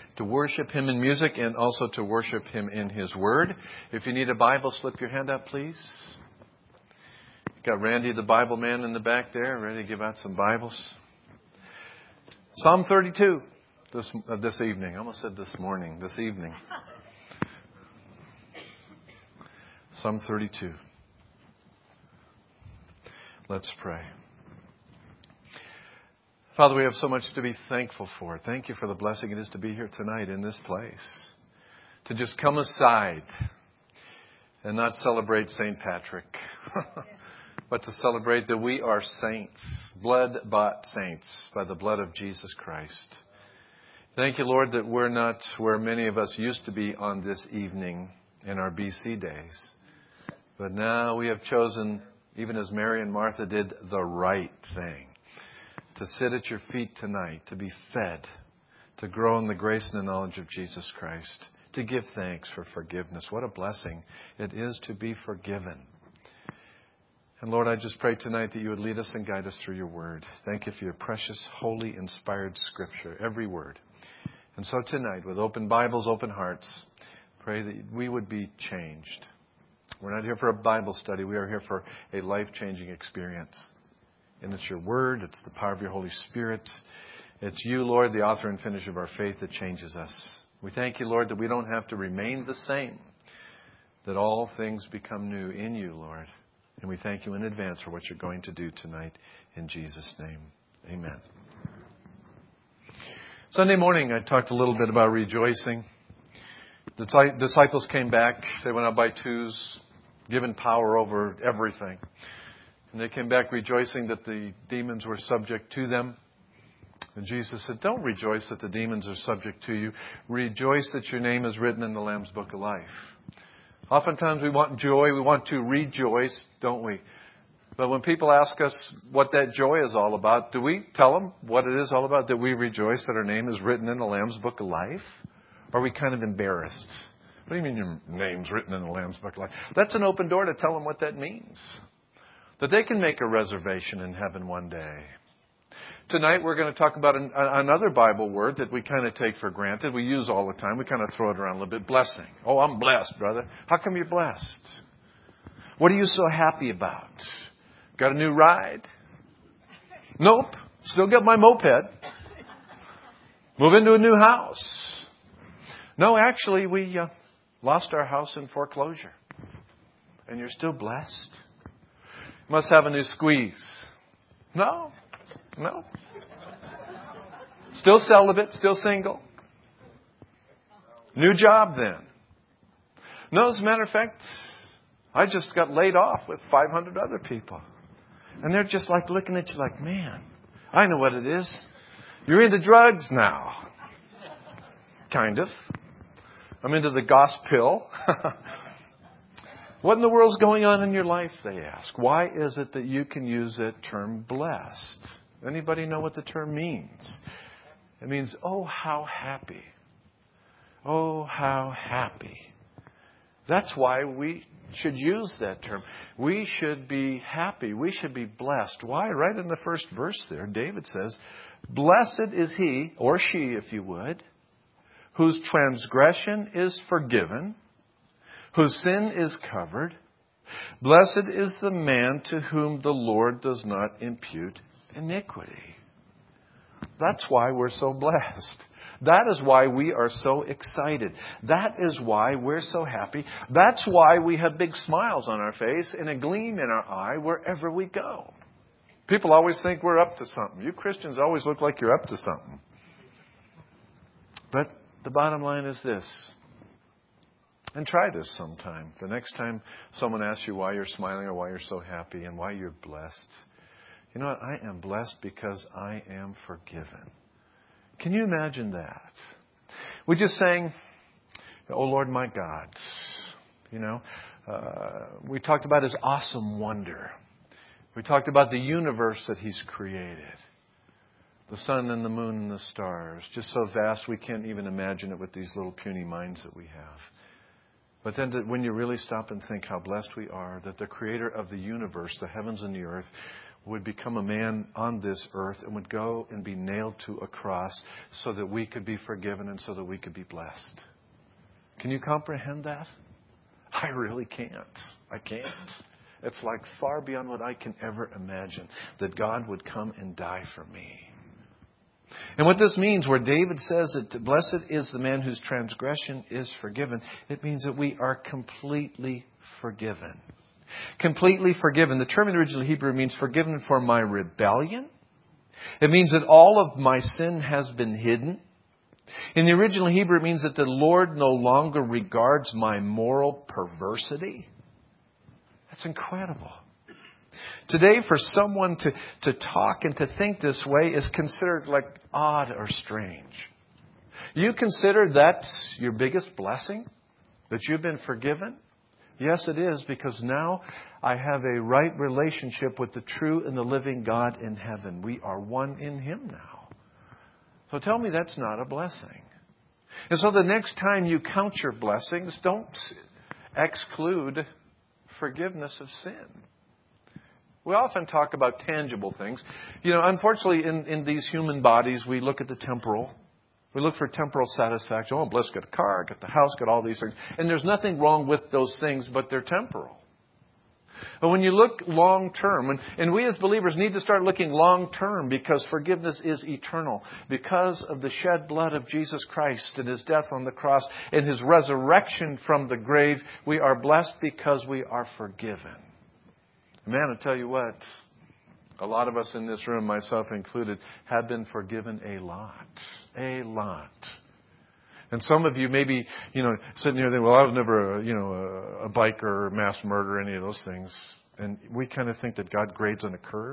to worship Him in music and also to worship Him in His Word. If you need a Bible, slip your hand up, please. Got Randy, the Bible man, in the back there, ready to give out some Bibles. Psalm 32 this evening. I almost said this morning, this evening. Psalm 32. Let's pray. Father, we have so much to be thankful for. Thank you for the blessing it is to be here tonight in this place. To just come aside and not celebrate St. Patrick, but to celebrate that we are saints, blood-bought saints by the blood of Jesus Christ. Thank you, Lord, that we're not where many of us used to be on this evening in our BC days. But now we have chosen, even as Mary and Martha did, the right thing. To sit at your feet tonight, to be fed, to grow in the grace and the knowledge of Jesus Christ, to give thanks for forgiveness. What a blessing it is to be forgiven. And Lord, I just pray tonight that you would lead us and guide us through your word. Thank you for your precious, holy, inspired scripture, every word. And so tonight, with open Bibles, open hearts, pray that we would be changed. We're not here for a Bible study. We are here for a life-changing experience. And it's your word. It's the power of your Holy Spirit. It's you, Lord, the author and finisher of our faith, that changes us. We thank you, Lord, that we don't have to remain the same, that all things become new in you, Lord. And we thank you in advance for what you're going to do tonight in Jesus' name. Amen. Sunday morning, I talked a little bit about rejoicing. The disciples came back. They went out by twos, given power over everything. And they came back rejoicing that the demons were subject to them. And Jesus said, don't rejoice that the demons are subject to you. Rejoice that your name is written in the Lamb's Book of Life. Oftentimes we want joy. We want to rejoice, don't we? But when people ask us what that joy is all about, do we tell them what it is all about? That we rejoice that our name is written in the Lamb's Book of Life? Or are we kind of embarrassed? What do you mean your name's written in the Lamb's Book of Life? That's an open door to tell them what that means. That they can make a reservation in heaven one day. Tonight we're going to talk about another Bible word that we kind of take for granted. We use all the time. We kind of throw it around a little bit. Blessing. Oh, I'm blessed, brother. How come you're blessed? What are you so happy about? Got a new ride? Nope. Still got my moped. Move into a new house. No, actually, we lost our house in foreclosure. And you're still blessed? Must have a new squeeze. No. Still celibate, still single. New job then. No, as a matter of fact, I just got laid off with 500 other people. And they're just like looking at you like, man, I know what it is. You're into drugs now. Kind of. I'm into the gospel. What in the world's going on in your life, they ask. Why is it that you can use that term blessed? Anybody know what the term means? It means, oh, how happy. Oh, how happy. That's why we should use that term. We should be happy. We should be blessed. Why? Right in the first verse there, David says, blessed is he, or she, if you would, whose transgression is forgiven, whose sin is covered. Blessed is the man to whom the Lord does not impute iniquity. That's why we're so blessed. That is why we are so excited. That is why we're so happy. That's why we have big smiles on our face and a gleam in our eye wherever we go. People always think we're up to something. You Christians always look like you're up to something. But the bottom line is this. And try this sometime. The next time someone asks you why you're smiling or why you're so happy and why you're blessed. You know what? I am blessed because I am forgiven. Can you imagine that? We just sang, Oh Lord my God. We talked about His awesome wonder. We talked about the universe that He's created. The sun and the moon and the stars. Just so vast we can't even imagine it with these little puny minds that we have. But then when you really stop and think how blessed we are, that the Creator of the universe, the heavens and the earth, would become a man on this earth and would go and be nailed to a cross so that we could be forgiven and so that we could be blessed. Can you comprehend that? I really can't. I can't. It's like far beyond what I can ever imagine that God would come and die for me. And what this means, where David says that blessed is the man whose transgression is forgiven, it means that we are completely forgiven. Completely forgiven. The term in the original Hebrew means forgiven for my rebellion. It means that all of my sin has been hidden. In the original Hebrew, it means that the Lord no longer regards my moral perversity. That's incredible. Today, for someone to talk and to think this way is considered like odd or strange. You consider that your biggest blessing? That you've been forgiven? Yes, it is, because now I have a right relationship with the true and the living God in heaven. We are one in Him now. So tell me that's not a blessing. And so the next time you count your blessings, don't exclude forgiveness of sin. We often talk about tangible things. Unfortunately, in these human bodies, we look at the temporal. We look for temporal satisfaction. Oh, blessed, got a car, got the house, got all these things. And there's nothing wrong with those things, but they're temporal. But when you look long term, and we as believers need to start looking long term, because forgiveness is eternal. Because of the shed blood of Jesus Christ and His death on the cross and His resurrection from the grave, we are blessed because we are forgiven. Man, I tell you what, a lot of us in this room, myself included, have been forgiven a lot. A lot. And some of you may be, sitting here thinking, well, I was never, a biker or mass murderer, any of those things. And we kind of think that God grades on a curve.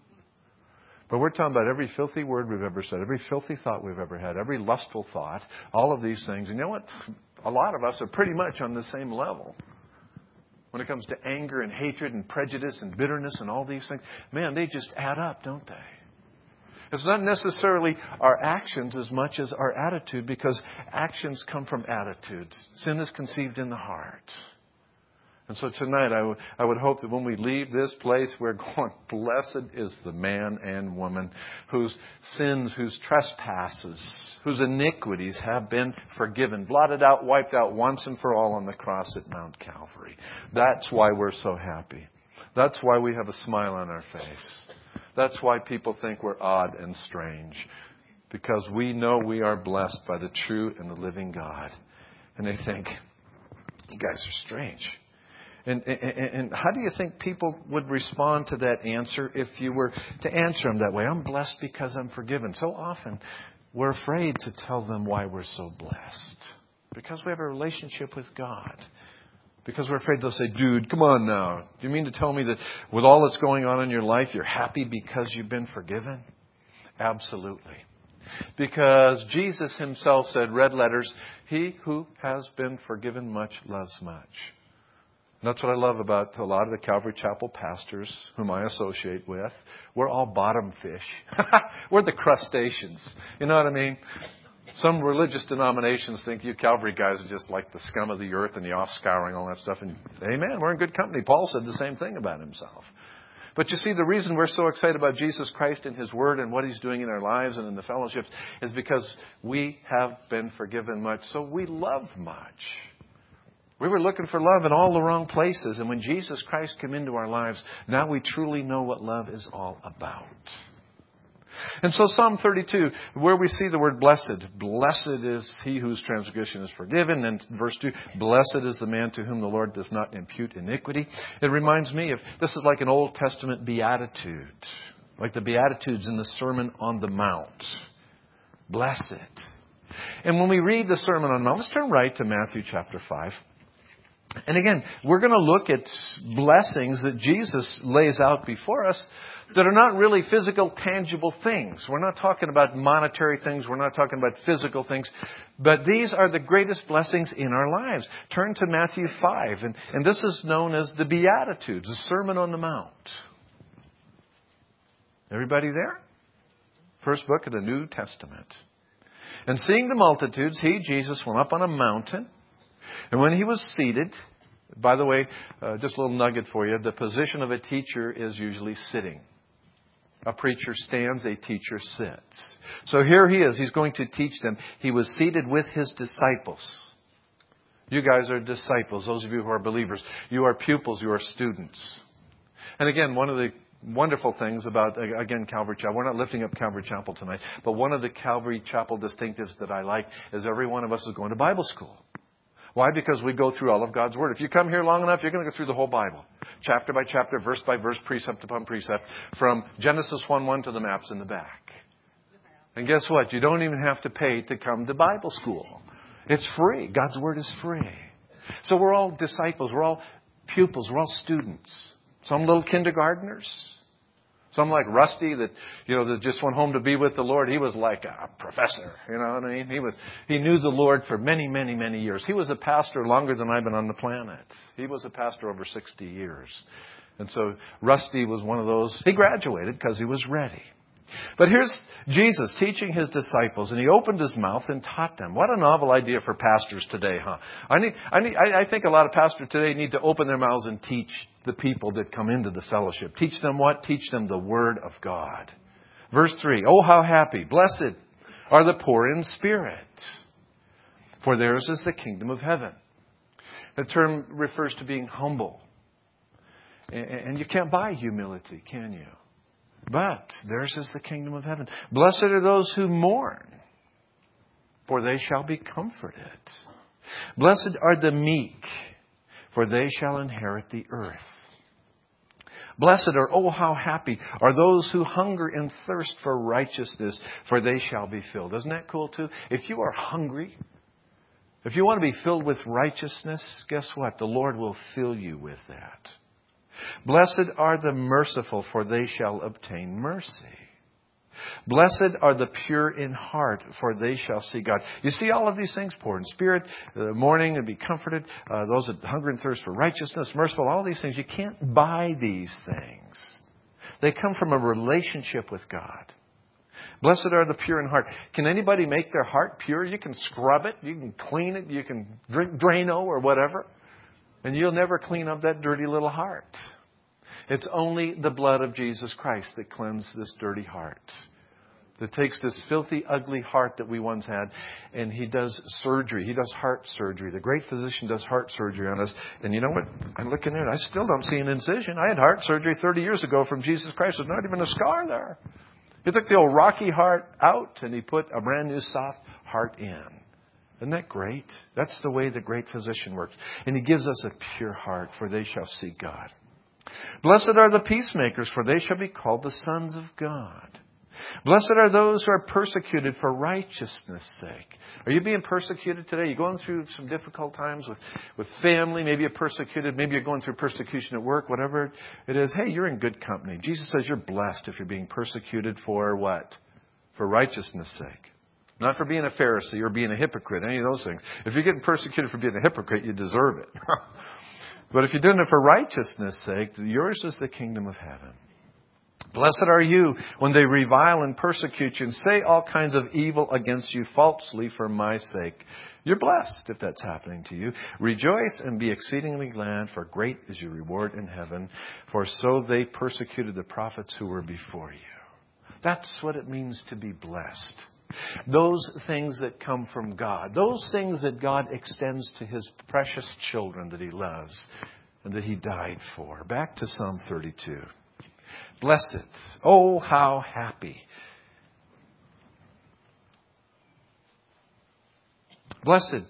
But we're talking about every filthy word we've ever said, every filthy thought we've ever had, every lustful thought, all of these things. And you know what? A lot of us are pretty much on the same level. When it comes to anger and hatred and prejudice and bitterness and all these things, man, they just add up, don't they? It's not necessarily our actions as much as our attitude, because actions come from attitudes. Sin is conceived in the heart. And so tonight I would hope that when we leave this place, we're going, blessed is the man and woman whose sins, whose trespasses, whose iniquities have been forgiven, blotted out, wiped out once and for all on the cross at Mount Calvary. That's why we're so happy. That's why we have a smile on our face. That's why people think we're odd and strange. Because we know we are blessed by the true and the living God. And they think, you guys are strange. And how do you think people would respond to that answer if you were to answer them that way? I'm blessed because I'm forgiven. So often we're afraid to tell them why we're so blessed. Because we have a relationship with God. Because we're afraid they'll say, dude, come on now. Do you mean to tell me that with all that's going on in your life, you're happy because you've been forgiven? Absolutely. Because Jesus Himself said, red letters, he who has been forgiven much loves much. And that's what I love about a lot of the Calvary Chapel pastors whom I associate with. We're all bottom fish. We're the crustaceans. You know what I mean? Some religious denominations think you Calvary guys are just like the scum of the earth and the off-scouring, all that stuff. And amen, we're in good company. Paul said the same thing about himself. But you see, the reason we're so excited about Jesus Christ and His Word and what He's doing in our lives and in the fellowships is because we have been forgiven much, so we love much. We were looking for love in all the wrong places. And when Jesus Christ came into our lives, now we truly know what love is all about. And so Psalm 32, where we see the word blessed. Blessed is he whose transgression is forgiven. And verse 2, blessed is the man to whom the Lord does not impute iniquity. It reminds me of, this is like an Old Testament beatitude. Like the Beatitudes in the Sermon on the Mount. Blessed. And when we read the Sermon on the Mount, let's turn right to Matthew chapter 5. And again, we're going to look at blessings that Jesus lays out before us that are not really physical, tangible things. We're not talking about monetary things. We're not talking about physical things. But these are the greatest blessings in our lives. Turn to Matthew 5. And this is known as the Beatitudes, the Sermon on the Mount. Everybody there? First book of the New Testament. And seeing the multitudes, He, Jesus, went up on a mountain. And when He was seated, by the way, just a little nugget for you, the position of a teacher is usually sitting. A preacher stands, a teacher sits. So here he is. He's going to teach them. He was seated with his disciples. You guys are disciples, those of you who are believers. You are pupils, you are students. And again, one of the wonderful things about, again, Calvary Chapel, we're not lifting up Calvary Chapel tonight, but one of the Calvary Chapel distinctives that I like is every one of us is going to Bible school. Why? Because we go through all of God's Word. If you come here long enough, you're going to go through the whole Bible. Chapter by chapter, verse by verse, precept upon precept, from Genesis 1:1 to the maps in the back. And guess what? You don't even have to pay to come to Bible school. It's free. God's Word is free. So we're all disciples. We're all pupils. We're all students. Some little kindergartners. Some like Rusty that just went home to be with the Lord. He was like a professor. You know what I mean? He knew the Lord for many, many, many years. He was a pastor longer than I've been on the planet. He was a pastor over 60 years. And so Rusty was one of those. He graduated because he was ready. But here's Jesus teaching his disciples, and he opened his mouth and taught them. What a novel idea for pastors today, huh? I think a lot of pastors today need to open their mouths and teach the people that come into the fellowship. Teach them what? Teach them the Word of God. Verse 3, oh, how happy, blessed are the poor in spirit, for theirs is the kingdom of heaven. The term refers to being humble. And you can't buy humility, can you? But theirs is the kingdom of heaven. Blessed are those who mourn, for they shall be comforted. Blessed are the meek, for they shall inherit the earth. Blessed are, oh how happy, are those who hunger and thirst for righteousness, for they shall be filled. Isn't that cool too? If you are hungry, if you want to be filled with righteousness, guess what? The Lord will fill you with that. Blessed are the merciful, for they shall obtain mercy. Blessed are the pure in heart, for they shall see God. You see all of these things, poor in spirit, mourning and be comforted, those that hunger and thirst for righteousness, merciful, all these things. You can't buy these things. They come from a relationship with God. Blessed are the pure in heart. Can anybody make their heart pure? You can scrub it, you can clean it, you can drink Drano or whatever. And you'll never clean up that dirty little heart. It's only the blood of Jesus Christ that cleanses this dirty heart. That takes this filthy, ugly heart that we once had, and He does surgery. He does heart surgery. The great physician does heart surgery on us. And you know what? I'm looking at it. I still don't see an incision. I had heart surgery 30 years ago from Jesus Christ. There's not even a scar there. He took the old rocky heart out, and He put a brand new soft heart in. Isn't that great? That's the way the great physician works. And He gives us a pure heart, for they shall see God. Blessed are the peacemakers, for they shall be called the sons of God. Blessed are those who are persecuted for righteousness' sake. Are you being persecuted today? You're going through some difficult times with family. Maybe you're persecuted. Maybe you're going through persecution at work, whatever it is. Hey, you're in good company. Jesus says you're blessed if you're being persecuted for what? For righteousness' sake. Not for being a Pharisee or being a hypocrite, any of those things. If you're getting persecuted for being a hypocrite, you deserve it. But if you're doing it for righteousness' sake, yours is the kingdom of heaven. Blessed are you when they revile and persecute you and say all kinds of evil against you falsely for my sake. You're blessed if that's happening to you. Rejoice and be exceedingly glad, for great is your reward in heaven. For so they persecuted the prophets who were before you. That's what it means to be blessed. Those things that come from God. Those things that God extends to His precious children that He loves and that He died for. Back to Psalm 32. Blessed. Oh, how happy. Blessed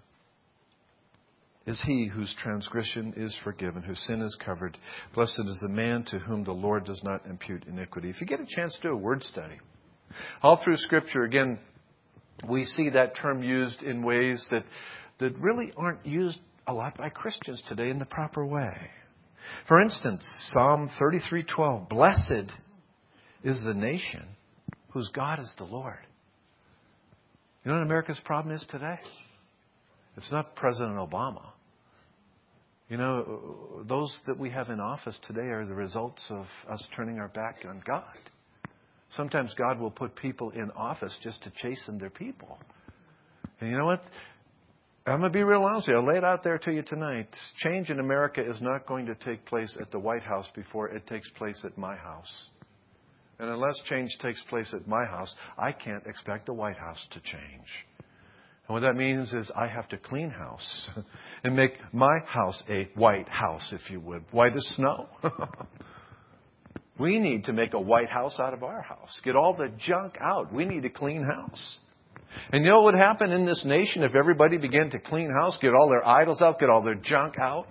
is he whose transgression is forgiven, whose sin is covered. Blessed is the man to whom the Lord does not impute iniquity. If you get a chance to do a word study, all through Scripture, again, we see that term used in ways that really aren't used a lot by Christians today in the proper way. For instance, Psalm 33:12, blessed is the nation whose God is the Lord. You know what America's problem is today? It's not President Obama. You know, those that we have in office today are the results of us turning our back on God. Sometimes God will put people in office just to chasten their people. And you know what? I'm going to be real honest with you. I'll lay it out there to you tonight. Change in America is not going to take place at the White House before it takes place at my house. And unless change takes place at my house, I can't expect the White House to change. And what that means is I have to clean house and make my house a white house, if you would. White as snow. We need to make a white house out of our house. Get all the junk out. We need a clean house. And you know what would happen in this nation if everybody began to clean house, get all their idols out, get all their junk out?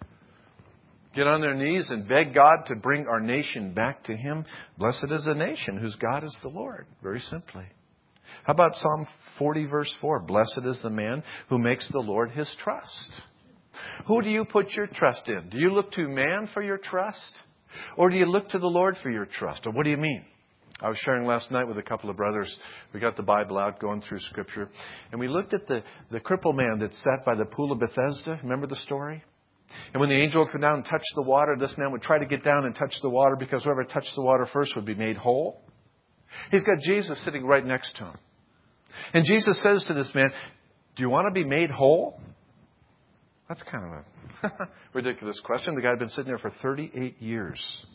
Get on their knees and beg God to bring our nation back to Him. Blessed is the nation whose God is the Lord. Very simply. How about Psalm 40 verse 4? Blessed is the man who makes the Lord his trust. Who do you put your trust in? Do you look to man for your trust? Or do you look to the Lord for your trust? Or what do you mean? I was sharing last night with a couple of brothers. We got the Bible out, going through Scripture. And we looked at the crippled man that sat by the pool of Bethesda. Remember the story? And when the angel would come down and touch the water, this man would try to get down and touch the water because whoever touched the water first would be made whole. He's got Jesus sitting right next to him. And Jesus says to this man, do you want to be made whole? That's kind of a ridiculous question. The guy had been sitting there for 38 years.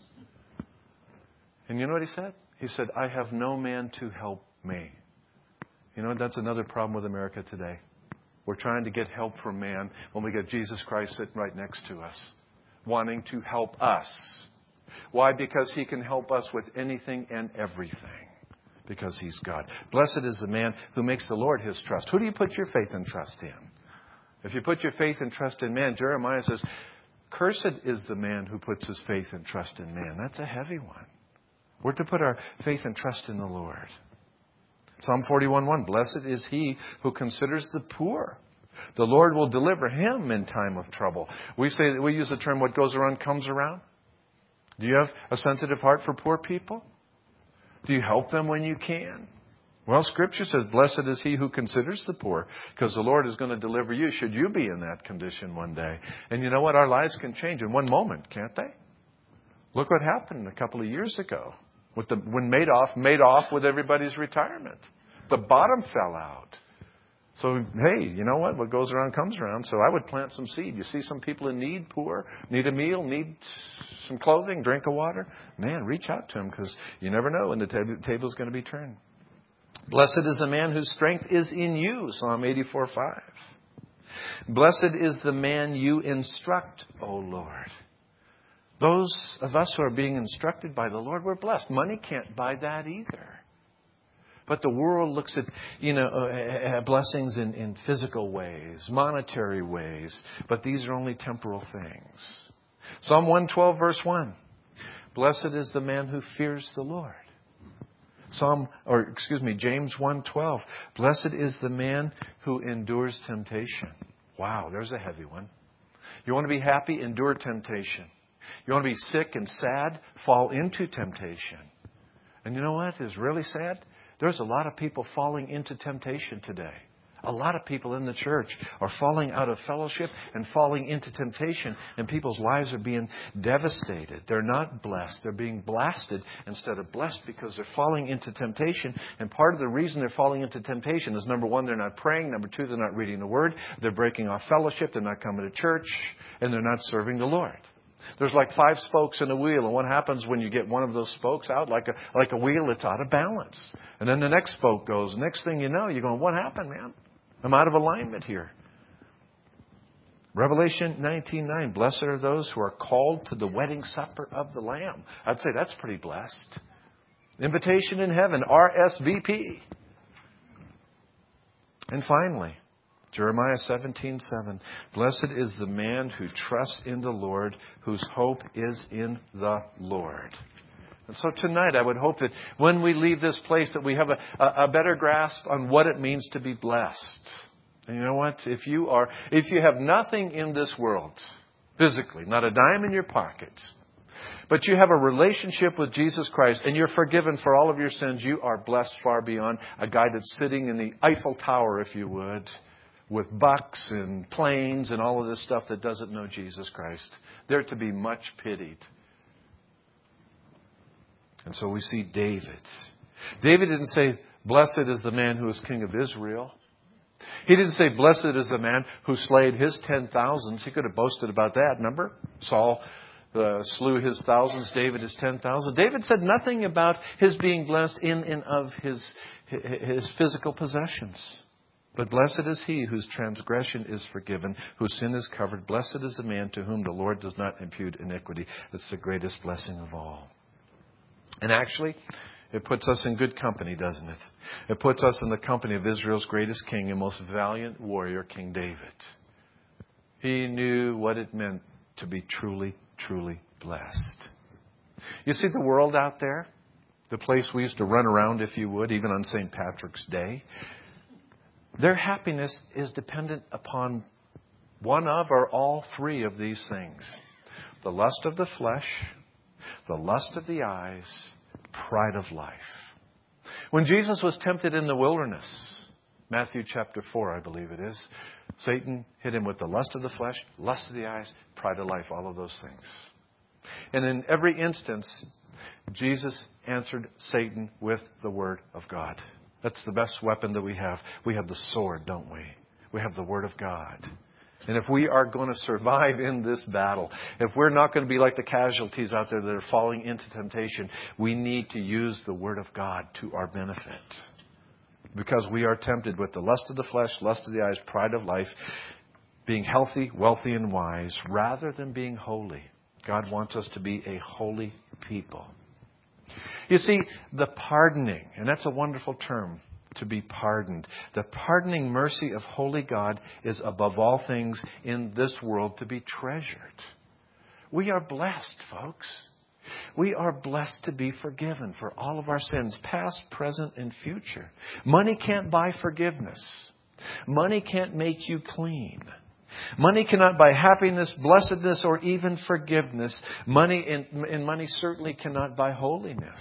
And you know what he said? He said, I have no man to help me. You know, that's another problem with America today. We're trying to get help from man when we got Jesus Christ sitting right next to us, wanting to help us. Why? Because He can help us with anything and everything. Because He's God. Blessed is the man who makes the Lord his trust. Who do you put your faith and trust in? If you put your faith and trust in man, Jeremiah says, cursed is the man who puts his faith and trust in man. That's a heavy one. We're to put our faith and trust in the Lord. Psalm 41:1, blessed is he who considers the poor. The Lord will deliver him in time of trouble. We use the term, what goes around comes around. Do you have a sensitive heart for poor people? Do you help them when you can? Well, Scripture says, blessed is he who considers the poor, because the Lord is going to deliver you should you be in that condition one day. And you know what? Our lives can change in one moment, can't they? Look what happened a couple of years ago when Madoff made off with everybody's retirement. The bottom fell out. So, hey, you know what? What goes around comes around. So I would plant some seed. You see some people in need, poor, need a meal, need some clothing, drink of water. Man, reach out to them, because you never know when the table's going to be turned. Blessed is the man whose strength is in you, Psalm 84:5. Blessed is the man you instruct, O Lord. Those of us who are being instructed by the Lord, we're blessed. Money can't buy that either. But the world looks at, blessings in physical ways, monetary ways. But these are only temporal things. Psalm 112, verse 1. Blessed is the man who fears the Lord. James 1:12. Blessed is the man who endures temptation. Wow, there's a heavy one. You want to be happy? Endure temptation. You want to be sick and sad? Fall into temptation. And you know what is really sad? There's a lot of people falling into temptation today. A lot of people in the church are falling out of fellowship and falling into temptation, and people's lives are being devastated. They're not blessed. They're being blasted instead of blessed because they're falling into temptation. And part of the reason they're falling into temptation is, number one, they're not praying. Number two, they're not reading the Word. They're breaking off fellowship. They're not coming to church. And they're not serving the Lord. There's like 5 spokes in a wheel, and what happens when you get one of those spokes out? Like a wheel that's out of balance. And then the next spoke goes. Next thing you know, you're going, what happened, man? I'm out of alignment here. Revelation 19:9. Blessed are those who are called to the wedding supper of the Lamb. I'd say that's pretty blessed. Invitation in heaven, RSVP. And finally, Jeremiah 17:7. Blessed is the man who trusts in the Lord, whose hope is in the Lord. And so tonight I would hope that when we leave this place that we have a better grasp on what it means to be blessed. And you know what? If you have nothing in this world, physically, not a dime in your pocket, but you have a relationship with Jesus Christ and you're forgiven for all of your sins, you are blessed far beyond a guy that's sitting in the Eiffel Tower, if you would, with bucks and planes and all of this stuff that doesn't know Jesus Christ. They're to be much pitied. And so we see David. David didn't say, blessed is the man who is king of Israel. He didn't say, blessed is the man who slayed his 10,000s. He could have boasted about that. Remember? Saul slew his thousands, David his 10,000. David said nothing about his being blessed in and of his physical possessions. But blessed is he whose transgression is forgiven, whose sin is covered. Blessed is the man to whom the Lord does not impute iniquity. That's the greatest blessing of all. And actually, it puts us in good company, doesn't it? It puts us in the company of Israel's greatest king and most valiant warrior, King David. He knew what it meant to be truly, truly blessed. You see the world out there? The place we used to run around, if you would, even on St. Patrick's Day. Their happiness is dependent upon one of or all three of these things. The lust of the flesh, the lust of the eyes, pride of life. When Jesus was tempted in the wilderness, Matthew chapter 4, I believe it is, Satan hit him with the lust of the flesh, lust of the eyes, pride of life, all of those things. And in every instance, Jesus answered Satan with the Word of God. That's the best weapon that we have. We have the sword, don't we? We have the Word of God. And if we are going to survive in this battle, if we're not going to be like the casualties out there that are falling into temptation, we need to use the Word of God to our benefit. Because we are tempted with the lust of the flesh, lust of the eyes, pride of life, being healthy, wealthy, and wise, rather than being holy. God wants us to be a holy people. You see, the pardoning, and that's a wonderful term, to be pardoned. The pardoning mercy of holy God is above all things in this world to be treasured. We are blessed, folks. We are blessed to be forgiven for all of our sins, past, present, and future. Money can't buy forgiveness. Money can't make you clean. Money cannot buy happiness, blessedness, or even forgiveness. Money certainly cannot buy holiness.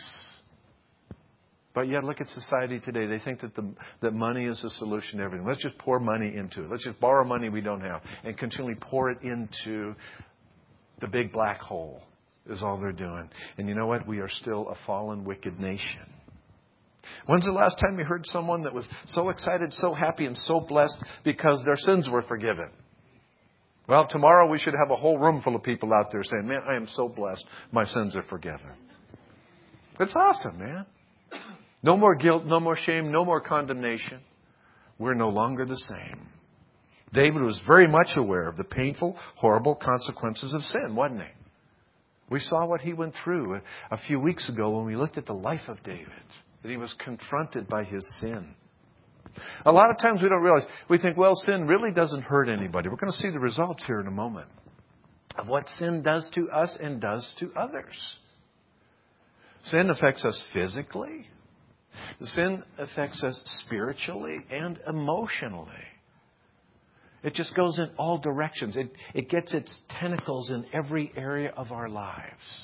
But yet, look at society today. They think that money is the solution to everything. Let's just pour money into it. Let's just borrow money we don't have and continually pour it into the big black hole is all they're doing. And you know what? We are still a fallen, wicked nation. When's the last time you heard someone that was so excited, so happy, and so blessed because their sins were forgiven? Well, tomorrow we should have a whole room full of people out there saying, man, I am so blessed. My sins are forgiven. It's awesome, man. No more guilt, no more shame, no more condemnation. We're no longer the same. David was very much aware of the painful, horrible consequences of sin, wasn't he? We saw what he went through a few weeks ago when we looked at the life of David, that he was confronted by his sin. A lot of times we don't realize, we think, well, sin really doesn't hurt anybody. We're going to see the results here in a moment of what sin does to us and does to others. Sin affects us physically. Sin affects us spiritually and emotionally. It just goes in all directions. It gets its tentacles in every area of our lives.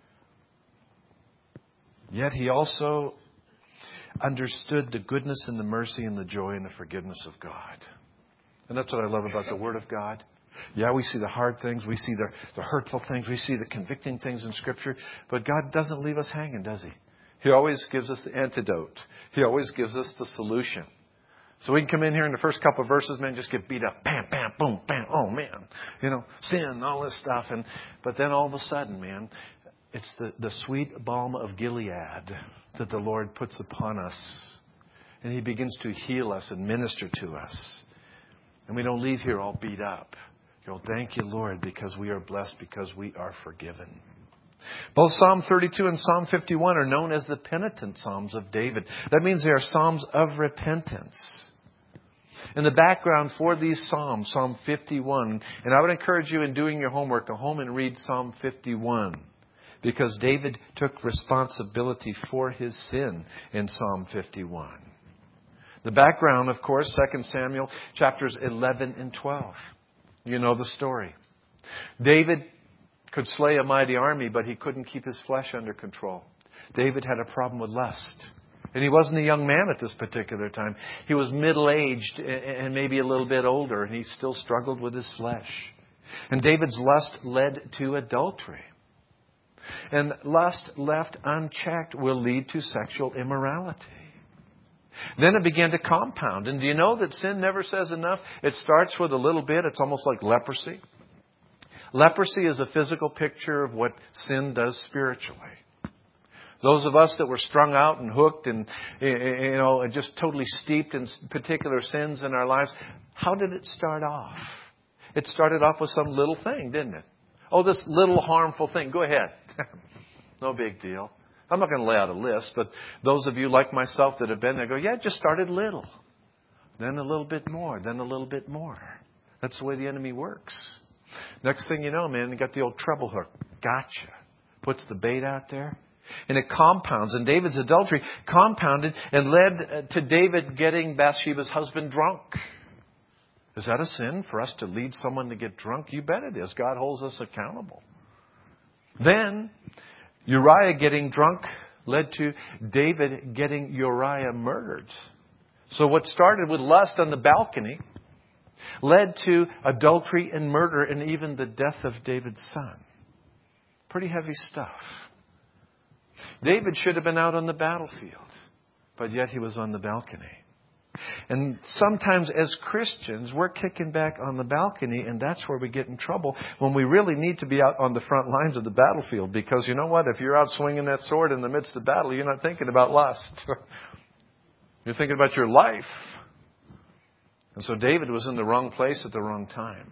Yet he also understood the goodness and the mercy and the joy and the forgiveness of God. And that's what I love about the Word of God. Yeah, we see the hard things. We see the hurtful things. We see the convicting things in Scripture. But God doesn't leave us hanging, does He? He always gives us the antidote. He always gives us the solution. So we can come in here in the first couple of verses, man, just get beat up. Bam, bam, boom, bam. Oh, man. Sin, all this stuff. But then all of a sudden, man, it's the sweet balm of Gilead that the Lord puts upon us. And He begins to heal us and minister to us. And we don't leave here all beat up. You go, thank you, Lord, because we are blessed, because we are forgiven. Both Psalm 32 and Psalm 51 are known as the penitent Psalms of David. That means they are Psalms of repentance. And the background for these Psalms, Psalm 51, and I would encourage you in doing your homework, go home and read Psalm 51. Because David took responsibility for his sin in Psalm 51. The background, of course, 2 Samuel chapters 11 and 12. You know the story. David could slay a mighty army, but he couldn't keep his flesh under control. David had a problem with lust. And he wasn't a young man at this particular time. He was middle-aged and maybe a little bit older, and he still struggled with his flesh. And David's lust led to adultery. And lust left unchecked will lead to sexual immorality. Then it began to compound. And do you know that sin never says enough? It starts with a little bit. It's almost like leprosy. Leprosy is a physical picture of what sin does spiritually. Those of us that were strung out and hooked and, and just totally steeped in particular sins in our lives, how did it start off? It started off with some little thing, didn't it? Oh, this little harmful thing. Go ahead. No big deal. I'm not going to lay out a list, but those of you like myself that have been there go, yeah, it just started little. Then a little bit more. Then a little bit more. That's the way the enemy works. Next thing you know, man, you got the old treble hook. Gotcha. Puts the bait out there. And it compounds. And David's adultery compounded and led to David getting Bathsheba's husband drunk. Is that a sin for us to lead someone to get drunk? You bet it is. God holds us accountable. Then Uriah getting drunk led to David getting Uriah murdered. So what started with lust on the balcony led to adultery and murder and even the death of David's son. Pretty heavy stuff. David should have been out on the battlefield, but yet he was on the balcony. And sometimes as Christians, we're kicking back on the balcony, and that's where we get in trouble when we really need to be out on the front lines of the battlefield. Because you know what? If you're out swinging that sword in the midst of battle, you're not thinking about lust. You're thinking about your life. And so David was in the wrong place at the wrong time,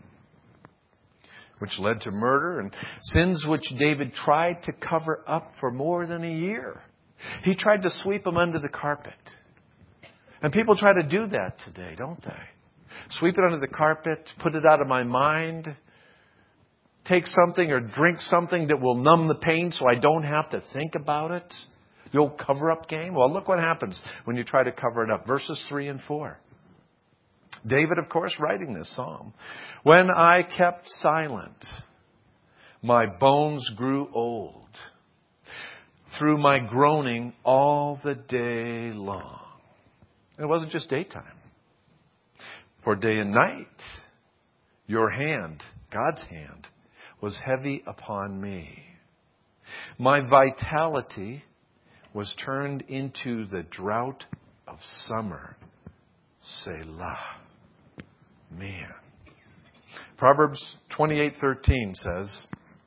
which led to murder and sins which David tried to cover up for more than a year. He tried to sweep them under the carpet. And people try to do that today, don't they? Sweep it under the carpet, put it out of my mind, take something or drink something that will numb the pain so I don't have to think about it. The old cover-up game. Well, look what happens when you try to cover it up. Verses 3 and 4. David, of course, writing this psalm. When I kept silent, my bones grew old through my groaning all the day long. It wasn't just daytime. For day and night, your hand, God's hand, was heavy upon me. My vitality was turned into the drought of summer. Selah. Man. Proverbs 28:13 says,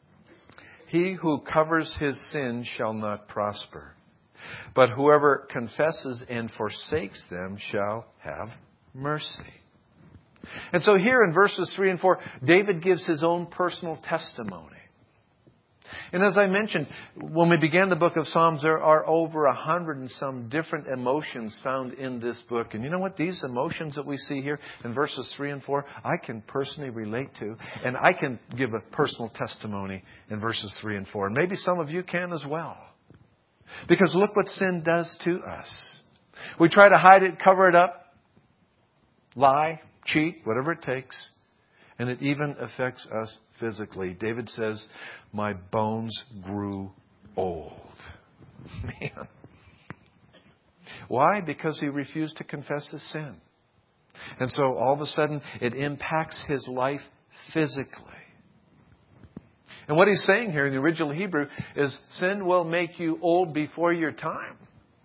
He who covers his sin shall not prosper, but whoever confesses and forsakes them shall have mercy. And so here in verses 3 and 4, David gives his own personal testimony. And as I mentioned, when we began the book of Psalms, there are over 100 and some different emotions found in this book. And you know what? These emotions that we see here in verses 3 and 4, I can personally relate to. And I can give a personal testimony in verses 3 and 4. And maybe some of you can as well. Because look what sin does to us. We try to hide it, cover it up, lie, cheat, whatever it takes. And it even affects us physically. David says, my bones grew old. Man. Why? Because he refused to confess his sin. And so all of a sudden it impacts his life physically. And what he's saying here in the original Hebrew is sin will make you old before your time.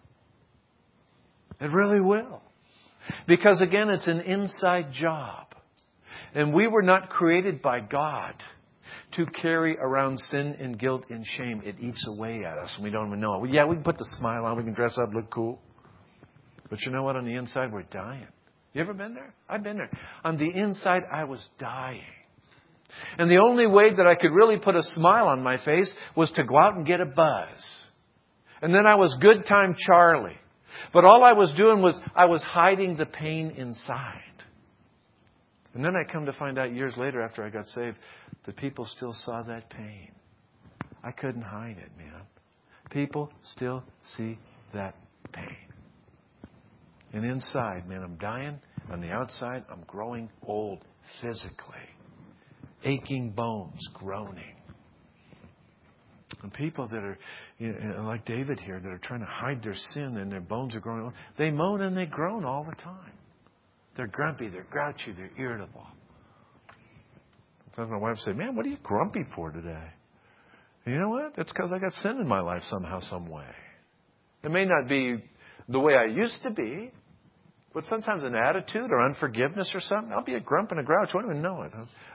It really will. Because again, it's an inside job. And we were not created by God to carry around sin and guilt and shame. It eats away at us and we don't even know it. Well, yeah, we can put the smile on, we can dress up, look cool. But you know what? On the inside, we're dying. You ever been there? I've been there. On the inside, I was dying. And the only way that I could really put a smile on my face was to go out and get a buzz. And then I was good time Charlie. But all I was doing was I was hiding the pain inside. And then I come to find out years later after I got saved that people still saw that pain. I couldn't hide it, man. People still see that pain. And inside, man, I'm dying. On the outside, I'm growing old physically. Aching bones, groaning. And people that are, like David here, that are trying to hide their sin and their bones are growing old, they moan and they groan all the time. They're grumpy, they're grouchy, they're irritable. Sometimes my wife say, man, what are you grumpy for today? And you know what? It's because I got sin in my life somehow, some way. It may not be the way I used to be, but sometimes an attitude or unforgiveness or something, I'll be a grump and a grouch. I won't even know it.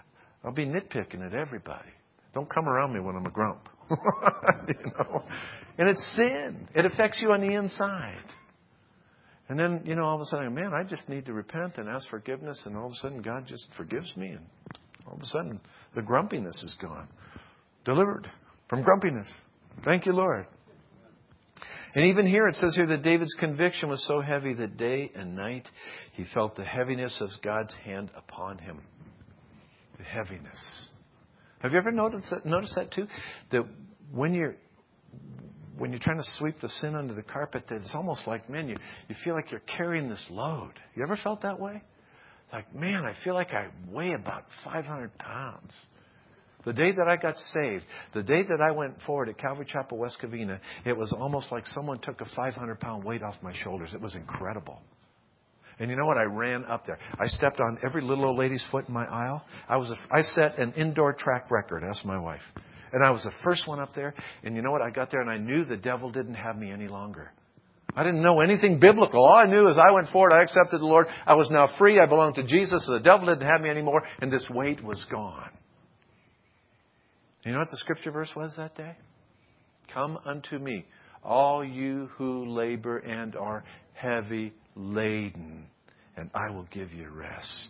I'll be nitpicking at everybody. Don't come around me when I'm a grump. You know? And it's sin. It affects you on the inside. And then, all of a sudden, man, I just need to repent and ask forgiveness. And all of a sudden, God just forgives me. And all of a sudden, the grumpiness is gone. Delivered from grumpiness. Thank you, Lord. And even here, it says here that David's conviction was so heavy that day and night he felt the heaviness of God's hand upon him. The heaviness. Have you ever noticed that too? That when you're trying to sweep the sin under the carpet, that it's almost like, man, you feel like you're carrying this load. You ever felt that way? Like, man, I feel like I weigh about 500 pounds. The day that I got saved, the day that I went forward at Calvary Chapel, West Covina, it was almost like someone took a 500-pound weight off my shoulders. It was incredible. And you know what? I ran up there. I stepped on every little old lady's foot in my aisle. I set an indoor track record. Ask my wife. And I was the first one up there. And you know what? I got there and I knew the devil didn't have me any longer. I didn't know anything biblical. All I knew is I went forward. I accepted the Lord. I was now free. I belonged to Jesus. So the devil didn't have me anymore. And this weight was gone. You know what the scripture verse was that day? Come unto me, all you who labor and are heavy laden, and I will give you rest.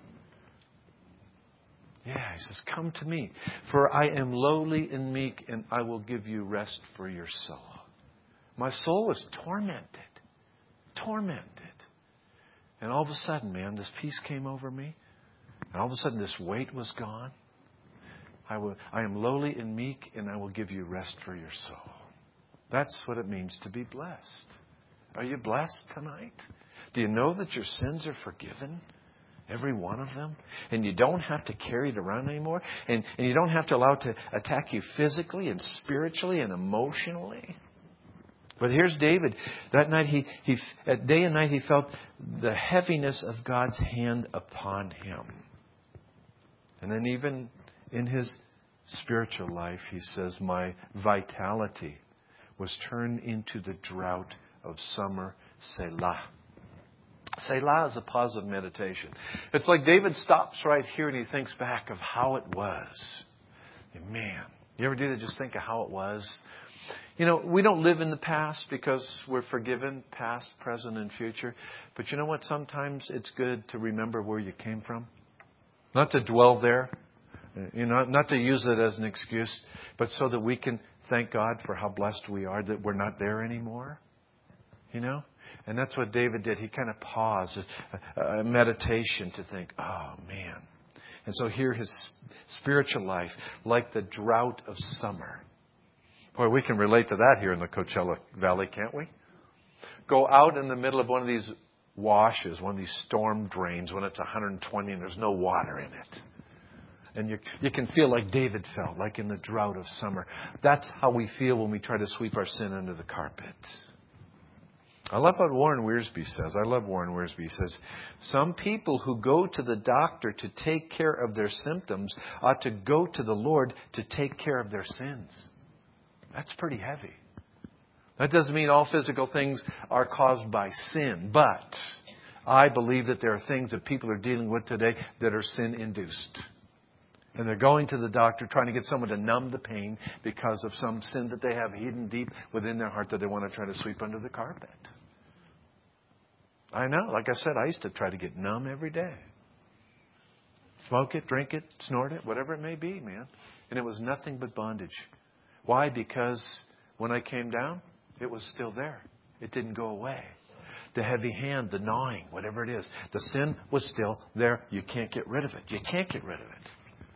Yeah, he says, come to me, for I am lowly and meek, and I will give you rest for your soul. My soul was tormented. And all of a sudden, man, this peace came over me. And all of a sudden, this weight was gone. I am lowly and meek, and I will give you rest for your soul. That's what it means to be blessed. Are you blessed tonight? Do you know that your sins are forgiven? Every one of them. And you don't have to carry it around anymore. And you don't have to allow it to attack you physically and spiritually and emotionally. But here's David. That night, at day and night, he felt the heaviness of God's hand upon him. And then even in his spiritual life, he says, my vitality was turned into the drought of summer, Selah. Selah is a pause of meditation. It's like David stops right here and he thinks back of how it was. And man, you ever do that? Just think of how it was. We don't live in the past because we're forgiven, past, present, and future. But you know what? Sometimes it's good to remember where you came from. Not to dwell there. Not to use it as an excuse, but so that we can thank God for how blessed we are that we're not there anymore. And that's what David did. He kind of paused, a meditation to think, oh, man. And so here his spiritual life, like the drought of summer. Boy, we can relate to that here in the Coachella Valley, can't we? Go out in the middle of one of these washes, one of these storm drains when it's 120 and there's no water in it. And you can feel like David felt, like in the drought of summer. That's how we feel when we try to sweep our sin under the carpet. I love what Warren Wiersbe says. I love Warren Wiersbe. He says, some people who go to the doctor to take care of their symptoms ought to go to the Lord to take care of their sins. That's pretty heavy. That doesn't mean all physical things are caused by sin, but I believe that there are things that people are dealing with today that are sin-induced. And they're going to the doctor trying to get someone to numb the pain because of some sin that they have hidden deep within their heart that they want to try to sweep under the carpet. I know. Like I said, I used to try to get numb every day. Smoke it, drink it, snort it, whatever it may be, man. And it was nothing but bondage. Why? Because when I came down, it was still there. It didn't go away. The heavy hand, the gnawing, whatever it is. The sin was still there. You can't get rid of it. You can't get rid of it.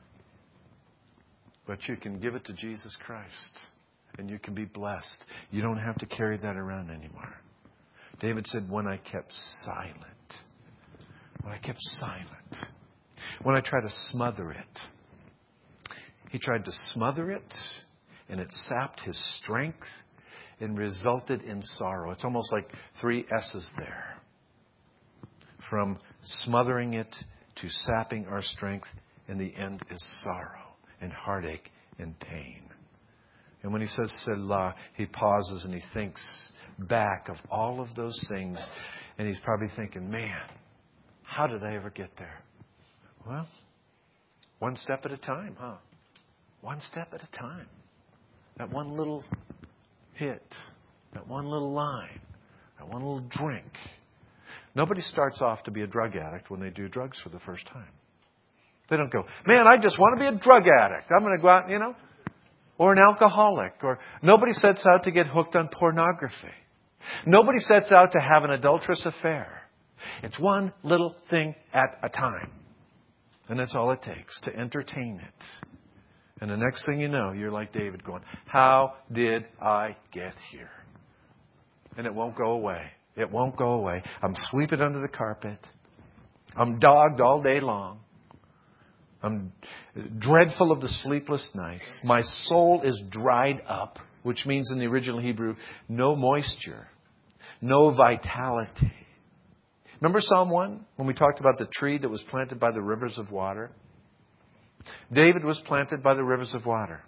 But you can give it to Jesus Christ. And you can be blessed. You don't have to carry that around anymore. David said, when I kept silent. When I kept silent. When I tried to smother it. He tried to smother it. And it sapped his strength. And resulted in sorrow. It's almost like 3 S's there. From smothering it to sapping our strength. And the end is sorrow. And heartache and pain. And when he says Selah, he pauses and he thinks back of all of those things. And he's probably thinking, man, how did I ever get there? Well, One step at a time, huh? One step at a time. That one little hit, that one little line, that one little drink. Nobody starts off to be a drug addict when they do drugs for the first time. They don't go, man, I just want to be a drug addict. I'm going to go out, or an alcoholic. Or nobody sets out to get hooked on pornography. Nobody sets out to have an adulterous affair. It's one little thing at a time. And that's all it takes to entertain it. And the next thing you know, you're like David going, how did I get here? And it won't go away. It won't go away. I'm sweeping under the carpet. I'm dogged all day long. I'm dreadful of the sleepless nights. My soul is dried up, which means in the original Hebrew, no moisture, no vitality. Remember Psalm 1 when we talked about the tree that was planted by the rivers of water? David was planted by the rivers of water.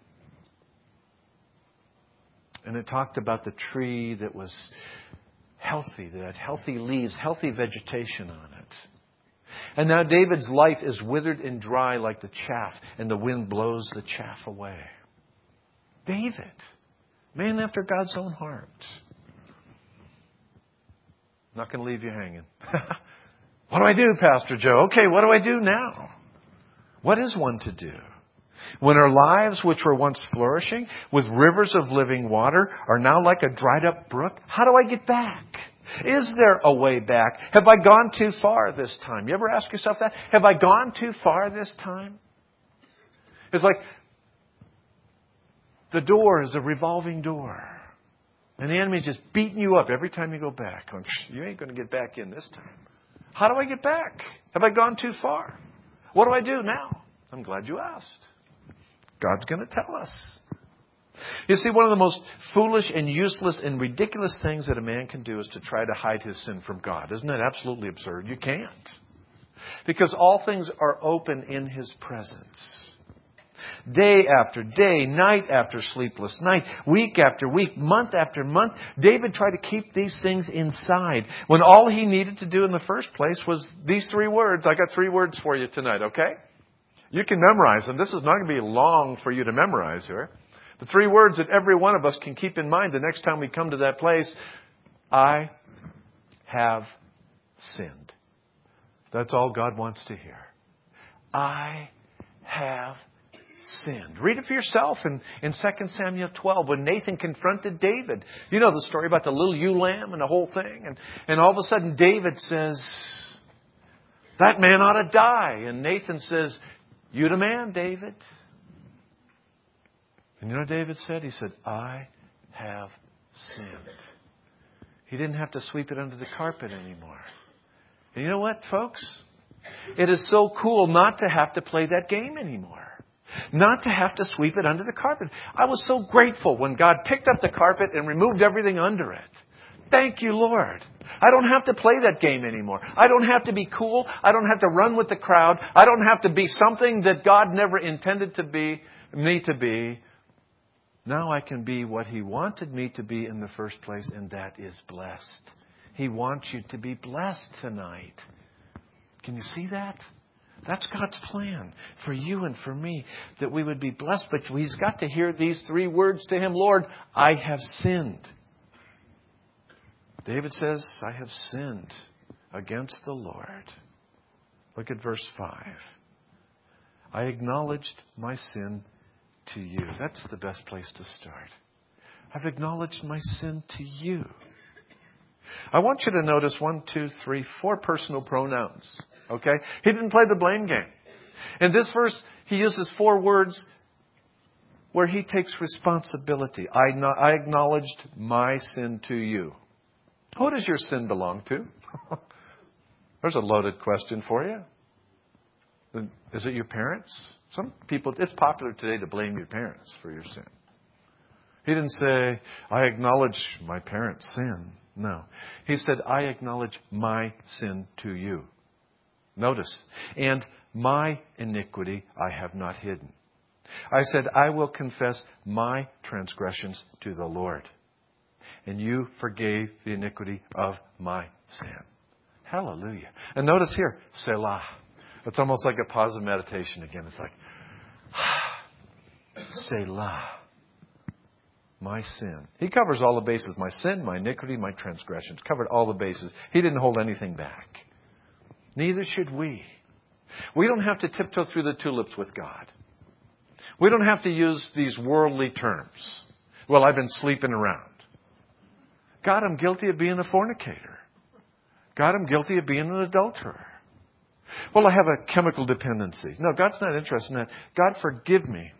And it talked about the tree that was healthy, that had healthy leaves, healthy vegetation on it. And now David's life is withered and dry like the chaff, and the wind blows the chaff away. David, man after God's own heart. Not going to leave you hanging. What do I do, Pastor Joe? Okay, what do I do now? What is one to do? When our lives, which were once flourishing, with rivers of living water, are now like a dried up brook, how do I get back? Is there a way back? Have I gone too far this time? You ever ask yourself that? Have I gone too far this time? It's like the door is a revolving door. And the enemy's just beating you up every time you go back. Going, you ain't going to get back in this time. How do I get back? Have I gone too far? What do I do now? I'm glad you asked. God's going to tell us. You see, one of the most foolish and useless and ridiculous things that a man can do is to try to hide his sin from God. Isn't that absolutely absurd? You can't. Because all things are open in His presence. Day after day, night after sleepless night, week after week, month after month, David tried to keep these things inside when all he needed to do in the first place was these 3 words. I got 3 words for you tonight, okay? You can memorize them. This is not going to be long for you to memorize here. The 3 words that every one of us can keep in mind the next time we come to that place. I have sinned. That's all God wants to hear. I have sinned. Read it for yourself in 2 Samuel 12 when Nathan confronted David. You know the story about the little ewe lamb and the whole thing. And all of a sudden David says, that man ought to die. And Nathan says, you the man, David. And you know what David said? He said, I have sinned. He didn't have to sweep it under the carpet anymore. And you know what, folks? It is so cool not to have to play that game anymore. Not to have to sweep it under the carpet. I was so grateful when God picked up the carpet and removed everything under it. Thank you, Lord. I don't have to play that game anymore. I don't have to be cool. I don't have to run with the crowd. I don't have to be something that God never intended me to be. Now I can be what He wanted me to be in the first place, and that is blessed. He wants you to be blessed tonight. Can you see that? That's God's plan for you and for me, that we would be blessed. But He's got to hear these 3 words to Him. Lord, I have sinned. David says, I have sinned against the Lord. Look at verse 5. I acknowledged my sin to you. That's the best place to start. I've acknowledged my sin to you. I want you to notice 1, 2, 3, 4 personal pronouns. Okay? He didn't play the blame game. In this verse, he uses 4 words where he takes responsibility. I acknowledged my sin to you. Who does your sin belong to? There's a loaded question for you. Is it your parents? Some people, it's popular today to blame your parents for your sin. He didn't say, I acknowledge my parents' sin. No. He said, I acknowledge my sin to you. Notice, and my iniquity I have not hidden. I said, I will confess my transgressions to the Lord. And you forgave the iniquity of my sin. Hallelujah. And notice here, Selah. It's almost like a pause of meditation again. It's like, Selah. My sin. He covers all the bases. My sin, my iniquity, my transgressions. Covered all the bases. He didn't hold anything back. Neither should we. We don't have to tiptoe through the tulips with God. We don't have to use these worldly terms. Well, I've been sleeping around. God, I'm guilty of being a fornicator. God, I'm guilty of being an adulterer. Well, I have a chemical dependency. No, God's not interested in that. God, forgive me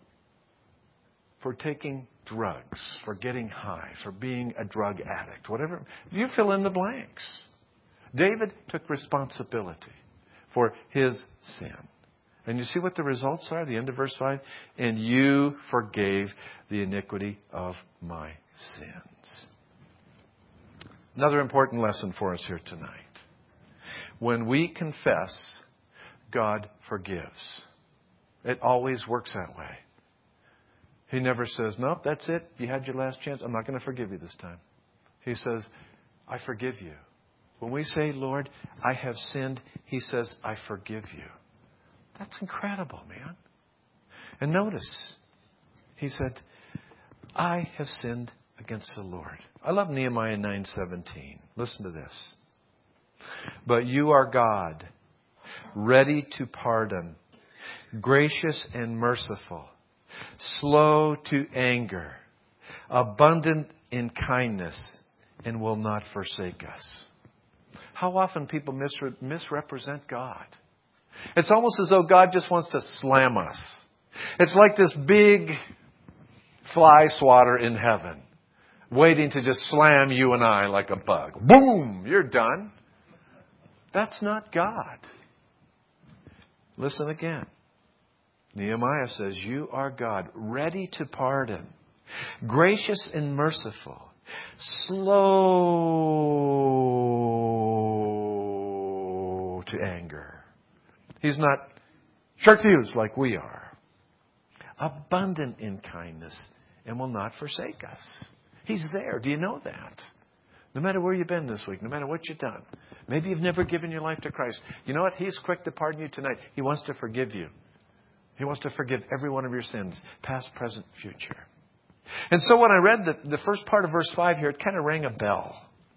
for taking drugs, for getting high, for being a drug addict, whatever. You fill in the blanks. David took responsibility for his sin. And you see what the results are? The end of verse 5. And you forgave the iniquity of my sins. Another important lesson for us here tonight. When we confess, God forgives. It always works that way. He never says, nope, that's it. You had your last chance. I'm not going to forgive you this time. He says, I forgive you. When we say, Lord, I have sinned, He says, I forgive you. That's incredible, man. And notice, He said, I have sinned against the Lord. I love Nehemiah 9:17. Listen to this. But you are God, ready to pardon, gracious and merciful, slow to anger, abundant in kindness, and will not forsake us. How often people misrepresent God. It's almost as though God just wants to slam us. It's like this big fly swatter in heaven, waiting to just slam you and I like a bug. Boom! You're done. That's not God. Listen again. Nehemiah says, you are God, ready to pardon, gracious and merciful, slow to anger. He's not short-fused like we are. Abundant in kindness and will not forsake us. He's there. Do you know that? No matter where you've been this week, no matter what you've done. Maybe you've never given your life to Christ. You know what? He's quick to pardon you tonight. He wants to forgive you. He wants to forgive every one of your sins, past, present, future. And so when I read the first part of verse 5 here, it kind of rang a bell.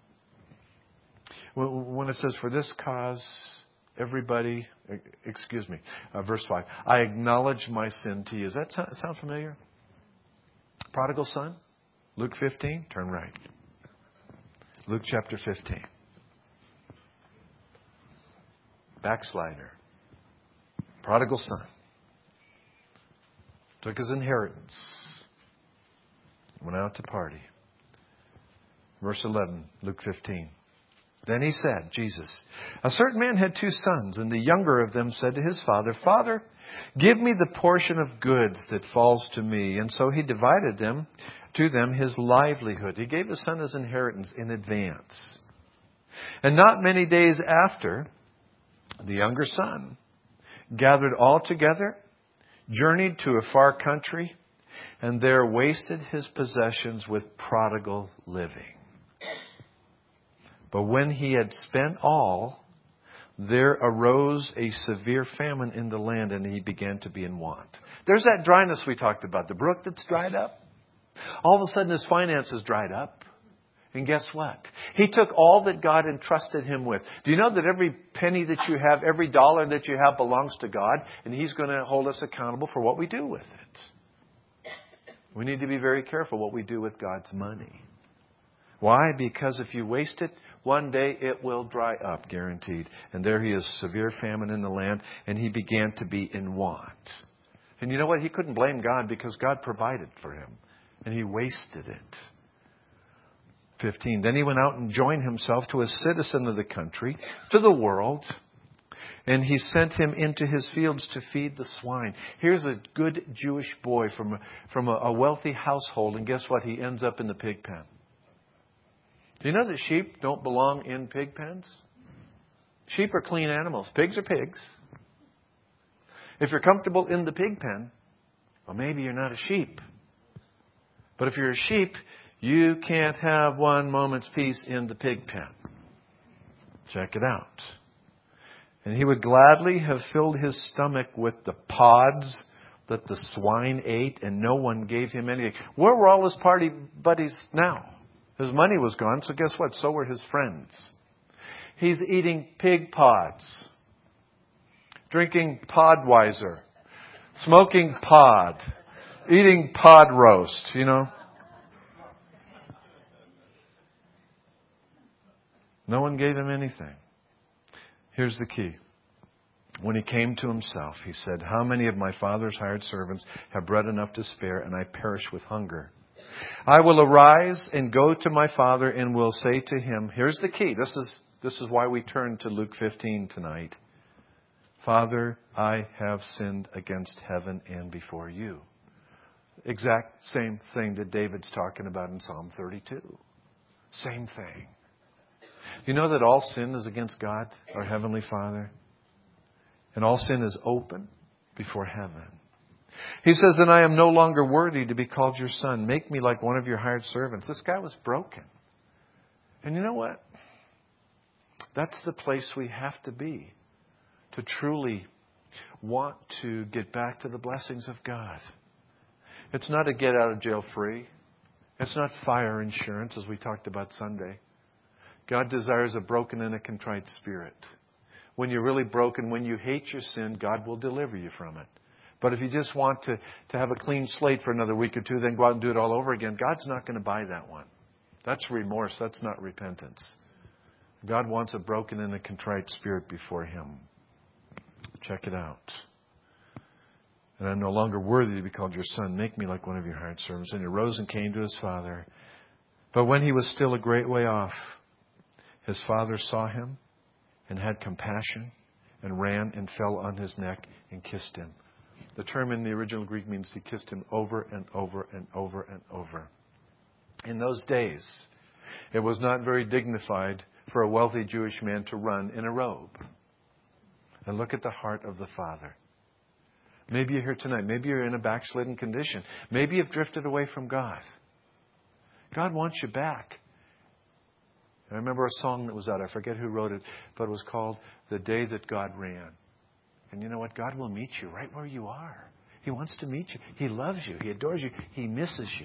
When it says, for this cause, everybody, verse 5, I acknowledge my sin to you. Does that sound familiar? Prodigal son, Luke 15, turn right. Luke chapter 15. Backslider. Prodigal son. Took his inheritance. Went out to party. Verse 11, Luke 15. Then he said, Jesus, a certain man had 2 sons, and the younger of them said to his father, Father, give me the portion of goods that falls to me. And so he divided to them his livelihood. He gave his son his inheritance in advance. And not many days after, the younger son gathered all together, journeyed to a far country, and there wasted his possessions with prodigal living. But when he had spent all, there arose a severe famine in the land, and he began to be in want. There's that dryness we talked about, the brook that's dried up. All of a sudden his finances dried up. And guess what? He took all that God entrusted him with. Do you know that every penny that you have, every dollar that you have belongs to God? And He's going to hold us accountable for what we do with it. We need to be very careful what we do with God's money. Why? Because if you waste it, one day it will dry up, guaranteed. And there he is, severe famine in the land, and he began to be in want. And you know what? He couldn't blame God because God provided for him. And he wasted it. 15. Then he went out and joined himself to a citizen of the country, to the world, and he sent him into his fields to feed the swine. Here's a good Jewish boy from a wealthy household, and guess what? He ends up in the pig pen. Do you know that sheep don't belong in pig pens? Sheep are clean animals. Pigs are pigs. If you're comfortable in the pig pen, well, maybe you're not a sheep. But if you're a sheep, you can't have one moment's peace in the pig pen. Check it out. And he would gladly have filled his stomach with the pods that the swine ate, and no one gave him anything. Where were all his party buddies now? His money was gone, so guess what? So were his friends. He's eating pig pods, drinking Podweiser, smoking pod, eating pod roast, No one gave him anything. Here's the key. When he came to himself, he said, "How many of my father's hired servants have bread enough to spare, and I perish with hunger? I will arise and go to my father and will say to him," here's the key. This is why we turn to Luke 15 tonight. "Father, I have sinned against heaven and before you." Exact same thing that David's talking about in Psalm 32. Same thing. You know that all sin is against God, our Heavenly Father? And all sin is open before heaven. He says, "And I am no longer worthy to be called your son. Make me like one of your hired servants." This guy was broken. And you know what? That's the place we have to be to truly want to get back to the blessings of God. It's not a get out of jail free. It's not fire insurance, as we talked about Sunday. God desires a broken and a contrite spirit. When you're really broken, when you hate your sin, God will deliver you from it. But if you just want to have a clean slate for another week or two, then go out and do it all over again, God's not going to buy that one. That's remorse. That's not repentance. God wants a broken and a contrite spirit before Him. Check it out. "And I'm no longer worthy to be called your son. Make me like one of your hired servants." And he rose and came to his father. But when he was still a great way off, his father saw him and had compassion and ran and fell on his neck and kissed him. The term in the original Greek means he kissed him over and over and over and over. In those days, it was not very dignified for a wealthy Jewish man to run in a robe. And look at the heart of the Father. Maybe you're here tonight. Maybe you're in a backslidden condition. Maybe you've drifted away from God. God wants you back. I remember a song that was out. I forget who wrote it, but it was called "The Day That God Ran." And you know what? God will meet you right where you are. He wants to meet you. He loves you. He adores you. He misses you.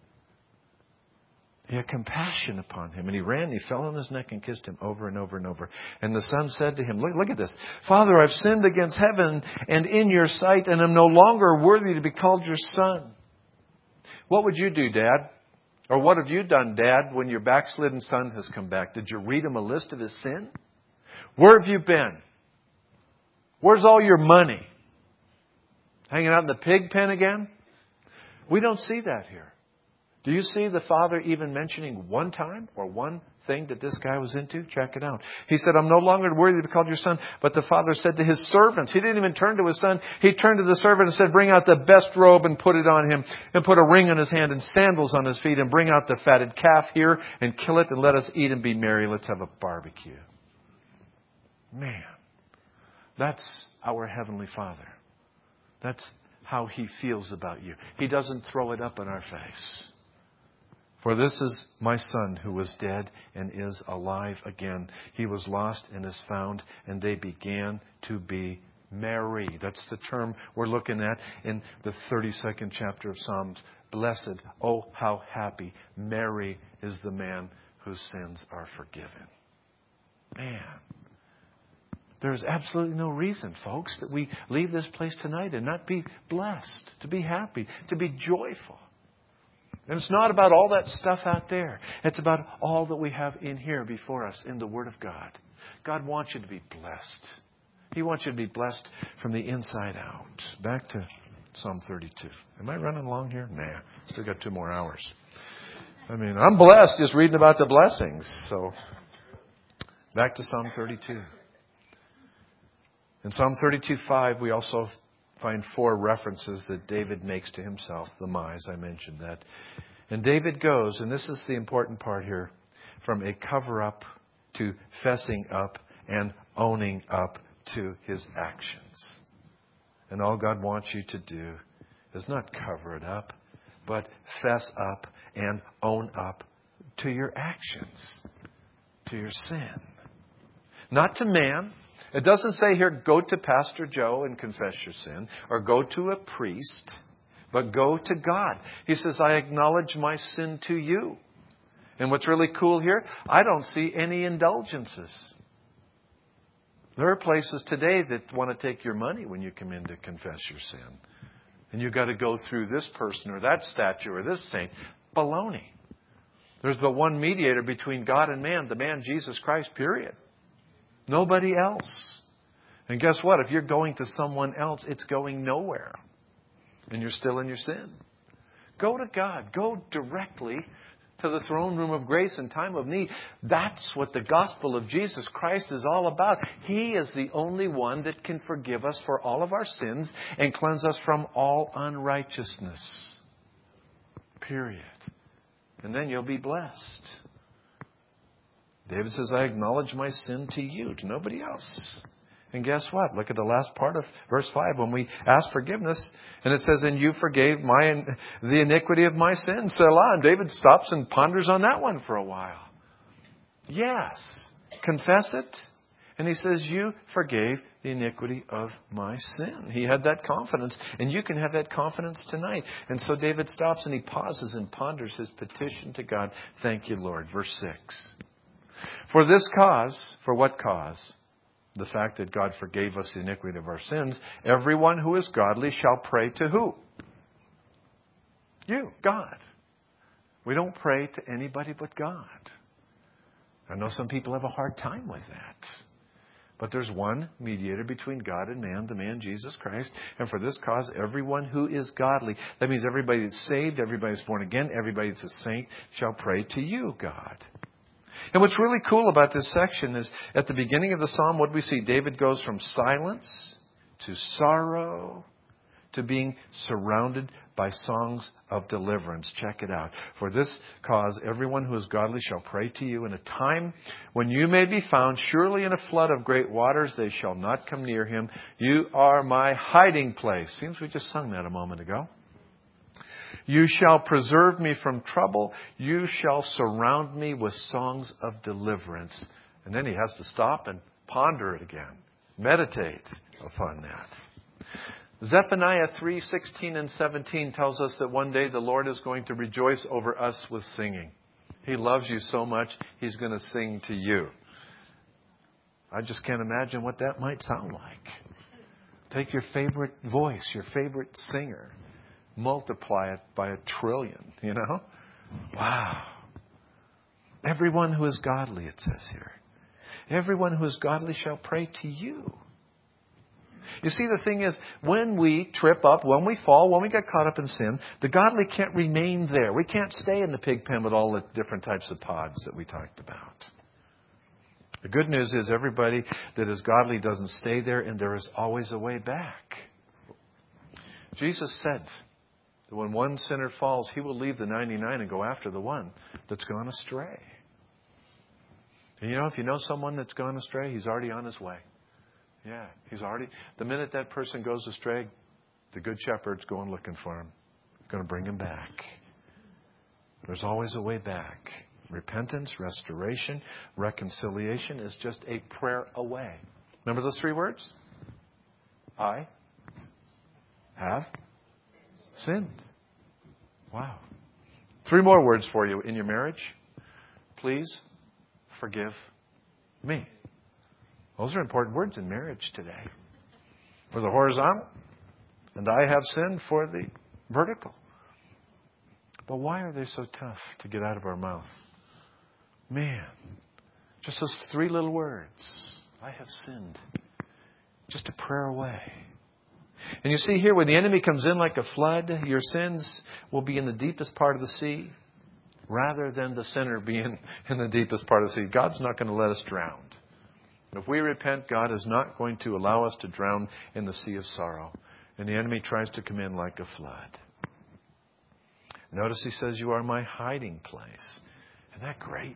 He had compassion upon him. And he ran, he fell on his neck and kissed him over and over and over. And the son said to him, look at this. "Father, I've sinned against heaven and in your sight, and am no longer worthy to be called your son." What would you do, Dad? Or what have you done, Dad, when your backslidden son has come back? Did you read him a list of his sin? Where have you been? Where's all your money? Hanging out in the pig pen again? We don't see that here. Do you see the Father even mentioning one time or one thing that this guy was into? Check it out. He said, "I'm no longer worthy to be called your son." But the father said to his servants, he didn't even turn to his son. He turned to the servant and said, "Bring out the best robe and put it on him, and put a ring on his hand and sandals on his feet, and bring out the fatted calf here and kill it, and let us eat and be merry. Let's have a barbecue." Man, that's our Heavenly Father. That's how He feels about you. He doesn't throw it up in our face. "For this is my son who was dead and is alive again. He was lost and is found." And they began to be merry. That's the term we're looking at in the 32nd chapter of Psalms. Blessed, oh how happy, merry is the man whose sins are forgiven. Man, there's absolutely no reason, folks, that we leave this place tonight and not be blessed, to be happy, to be joyful. And it's not about all that stuff out there. It's about all that we have in here before us in the Word of God. God wants you to be blessed. He wants you to be blessed from the inside out. Back to Psalm 32. Am I running along here? Nah, still got 2 more hours. I'm blessed just reading about the blessings. So, back to Psalm 32. In Psalm 32:5, we also find 4 references that David makes to himself, the mise, I mentioned that. And David goes, and this is the important part here, from a cover-up to fessing up and owning up to his actions. And all God wants you to do is not cover it up, but fess up and own up to your actions, to your sin. Not to man, It doesn't say here, go to Pastor Joe and confess your sin, or go to a priest, but go to God. He says, I acknowledge my sin to you. And what's really cool here, I don't see any indulgences. There are places today that want to take your money when you come in to confess your sin. And you've got to go through this person or that statue or this saint. Baloney. There's but one mediator between God and man, the man Jesus Christ, period. Nobody else. And guess what? If you're going to someone else, it's going nowhere. And you're still in your sin. Go to God. Go directly to the throne room of grace in time of need. That's what the gospel of Jesus Christ is all about. He is the only one that can forgive us for all of our sins and cleanse us from all unrighteousness. Period. And then you'll be blessed. David says, I acknowledge my sin to you, to nobody else. And guess what? Look at the last part of verse 5 when we ask forgiveness. And it says, and you forgave the iniquity of my sin. Selah. And David stops and ponders on that one for a while. Yes. Confess it. And he says, you forgave the iniquity of my sin. He had that confidence. And you can have that confidence tonight. And so David stops and he pauses and ponders his petition to God. Thank you, Lord. Verse 6. For this cause, for what cause? The fact that God forgave us the iniquity of our sins. Everyone who is godly shall pray to who? You, God. We don't pray to anybody but God. I know some people have a hard time with that. But there's one mediator between God and man, the man Jesus Christ. And for this cause, everyone who is godly, that means everybody that's saved, everybody that's born again, everybody that's a saint, shall pray to you, God. And what's really cool about this section is at the beginning of the psalm, what we see, David goes from silence to sorrow to being surrounded by songs of deliverance. Check it out. For this cause, everyone who is godly shall pray to you in a time when you may be found. Surely in a flood of great waters, they shall not come near him. You are my hiding place. Seems we just sung that a moment ago. You shall preserve me from trouble. You shall surround me with songs of deliverance. And then he has to stop and ponder it again. Meditate upon that. Zephaniah 3:16 and 17 tells us that one day the Lord is going to rejoice over us with singing. He loves you so much, He's going to sing to you. I just can't imagine what that might sound like. Take your favorite voice, your favorite singer. Multiply it by 1 trillion, you know? Wow. Everyone who is godly, it says here. Everyone who is godly shall pray to you. You see, the thing is, when we trip up, when we fall, when we get caught up in sin, the godly can't remain there. We can't stay in the pig pen with all the different types of pods that we talked about. The good news is everybody that is godly doesn't stay there, and there is always a way back. Jesus said, when one sinner falls, He will leave the 99 and go after the one that's gone astray. And you know, if you know someone that's gone astray, he's already on his way. Yeah, the minute that person goes astray, the good shepherd's going looking for him. Going to bring him back. There's always a way back. Repentance, restoration, reconciliation is just a prayer away. Remember those 3 words? I have sinned. Wow. 3 more words for you in your marriage. Please forgive me. Those are important words in marriage today. For the horizontal, and I have sinned for the vertical. But why are they so tough to get out of our mouth? Man, just those 3 little words. I have sinned. Just a prayer away. And you see here, when the enemy comes in like a flood, your sins will be in the deepest part of the sea rather than the sinner being in the deepest part of the sea. God's not going to let us drown. If we repent, God is not going to allow us to drown in the sea of sorrow. And the enemy tries to come in like a flood. Notice he says, you are my hiding place. Isn't that great?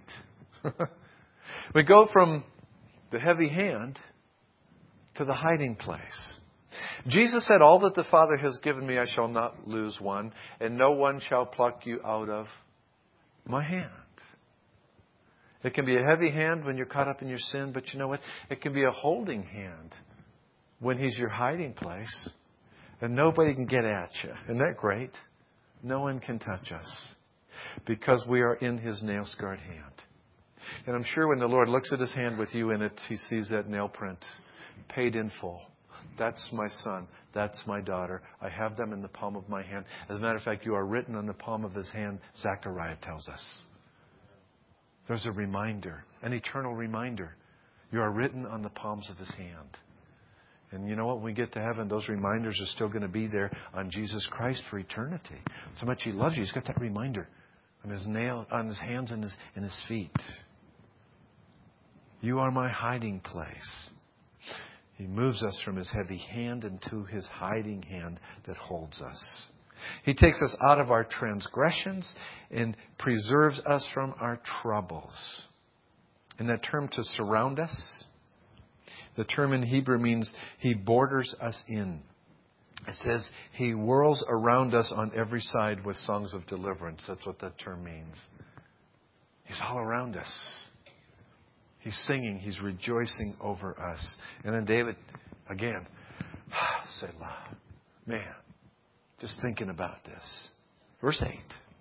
We go from the heavy hand to the hiding place. Jesus said, all that the Father has given me, I shall not lose one, and no one shall pluck you out of my hand. It can be a heavy hand when you're caught up in your sin, but you know what? It can be a holding hand when He's your hiding place. And nobody can get at you. Isn't that great? No one can touch us because we are in His nail-scarred hand. And I'm sure when the Lord looks at His hand with you in it, He sees that nail print, paid in full. That's my son. That's my daughter. I have them in the palm of my hand. As a matter of fact, you are written on the palm of His hand, Zechariah tells us. There's a reminder, an eternal reminder. You are written on the palms of His hand. And you know what? When we get to heaven, those reminders are still going to be there on Jesus Christ for eternity. So much He loves you. He's got that reminder on His hands and His feet. You are my hiding place. He moves us from His heavy hand into His hiding hand that holds us. He takes us out of our transgressions and preserves us from our troubles. And that term to surround us, the term in Hebrew means He borders us in. It says He whirls around us on every side with songs of deliverance. That's what that term means. He's all around us. He's singing. He's rejoicing over us. And then David, again, Selah. Man, just thinking about this. Verse 8.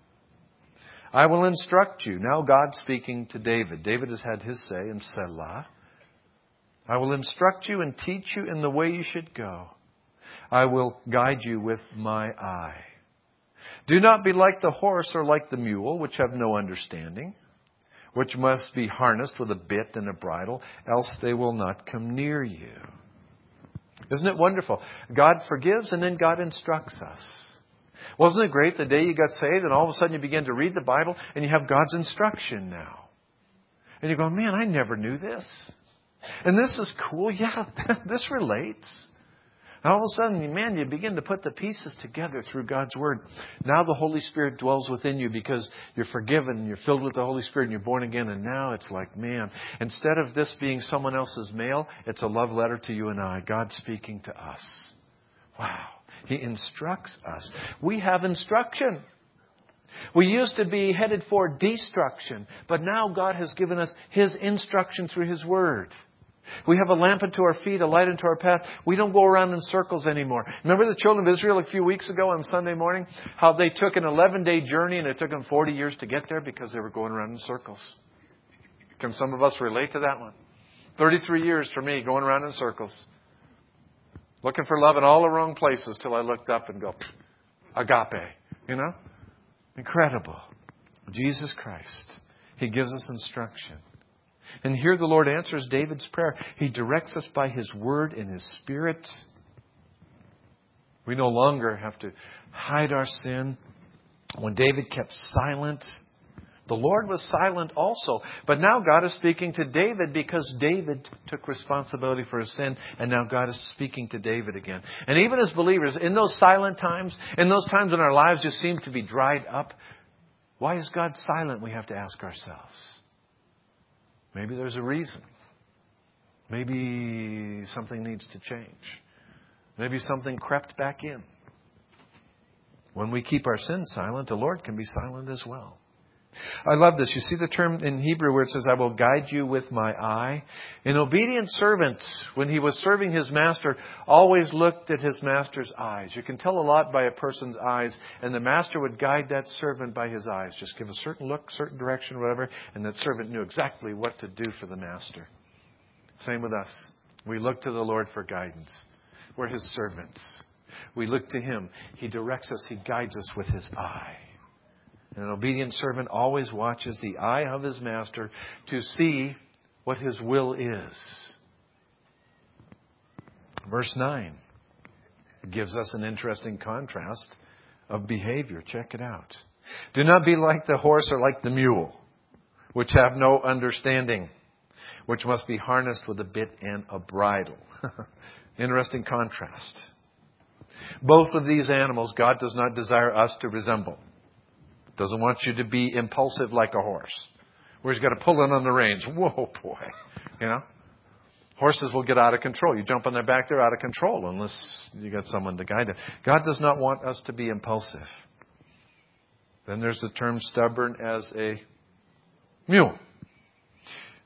I will instruct you. Now God speaking to David. David has had his say in Selah. I will instruct you and teach you in the way you should go. I will guide you with my eye. Do not be like the horse or like the mule, which have no understanding, which must be harnessed with a bit and a bridle, else they will not come near you. Isn't it wonderful? God forgives and then God instructs us. Wasn't it great the day you got saved and all of a sudden you begin to read the Bible and you have God's instruction now? And you go, man, I never knew this. And this is cool. Yeah, this relates. And all of a sudden, man, you begin to put the pieces together through God's Word. Now the Holy Spirit dwells within you because you're forgiven and you're filled with the Holy Spirit and you're born again. And now it's like, man, instead of this being someone else's mail, it's a love letter to you and I. God speaking to us. Wow. He instructs us. We have instruction. We used to be headed for destruction, but now God has given us His instruction through His Word. We have a lamp unto our feet, a light unto our path. We don't go around in circles anymore. Remember the children of Israel a few weeks ago on Sunday morning? How they took an 11-day journey and it took them 40 years to get there because they were going around in circles. Can some of us relate to that one? 33 years for me going around in circles. Looking for love in all the wrong places till I looked up and go, agape. You know? Incredible. Jesus Christ. He gives us instruction. And here the Lord answers David's prayer. He directs us by His Word and His Spirit. We no longer have to hide our sin. When David kept silent, the Lord was silent also. But now God is speaking to David because David took responsibility for his sin. And now God is speaking to David again. And even as believers, in those silent times, in those times when our lives just seem to be dried up, why is God silent? We have to ask ourselves. Maybe there's a reason. Maybe something needs to change. Maybe something crept back in. When we keep our sins silent, the Lord can be silent as well. I love this. You see the term in Hebrew where it says, I will guide you with my eye. An obedient servant, when he was serving his master, always looked at his master's eyes. You can tell a lot by a person's eyes, and the master would guide that servant by his eyes. Just give a certain look, certain direction, whatever, and that servant knew exactly what to do for the master. Same with us. We look to the Lord for guidance. We're His servants. We look to Him. He directs us. He guides us with His eye. An obedient servant always watches the eye of his master to see what his will is. Verse 9 gives us an interesting contrast of behavior. Check it out. Do not be like the horse or like the mule, which have no understanding, which must be harnessed with a bit and a bridle. Interesting contrast. Both of these animals God does not desire us to resemble. Doesn't want you to be impulsive like a horse, where he's got to pull in on the reins. Whoa, boy. You know? Horses will get out of control. You jump on their back, they're out of control unless you got someone to guide them. God does not want us to be impulsive. Then there's the term stubborn as a mule.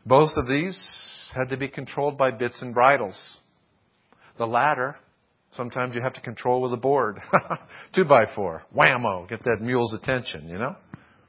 Both of these had to be controlled by bits and bridles. The latter, sometimes you have to control with a board. 2x4. Whammo. Get that mule's attention, you know.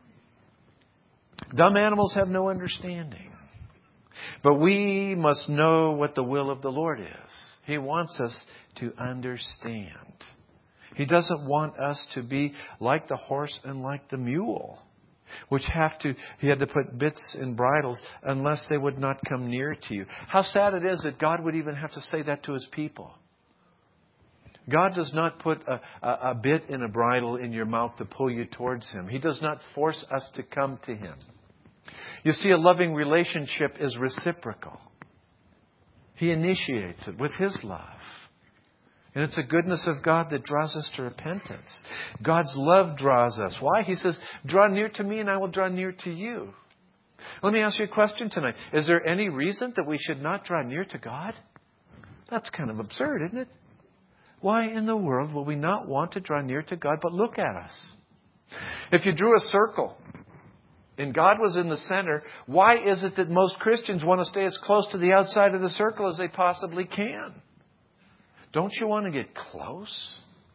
Dumb animals have no understanding. But we must know what the will of the Lord is. He wants us to understand. He doesn't want us to be like the horse and like the mule, which he had to put bits and bridles unless they would not come near to you. How sad it is that God would even have to say that to His people. God does not put a bit and a bridle in your mouth to pull you towards Him. He does not force us to come to Him. You see, a loving relationship is reciprocal. He initiates it with His love. And it's the goodness of God that draws us to repentance. God's love draws us. Why? He says, draw near to me and I will draw near to you. Let me ask you a question tonight. Is there any reason that we should not draw near to God? That's kind of absurd, isn't it? Why in the world will we not want to draw near to God? But look at us. If you drew a circle and God was in the center, why is it that most Christians want to stay as close to the outside of the circle as they possibly can? Don't you want to get close?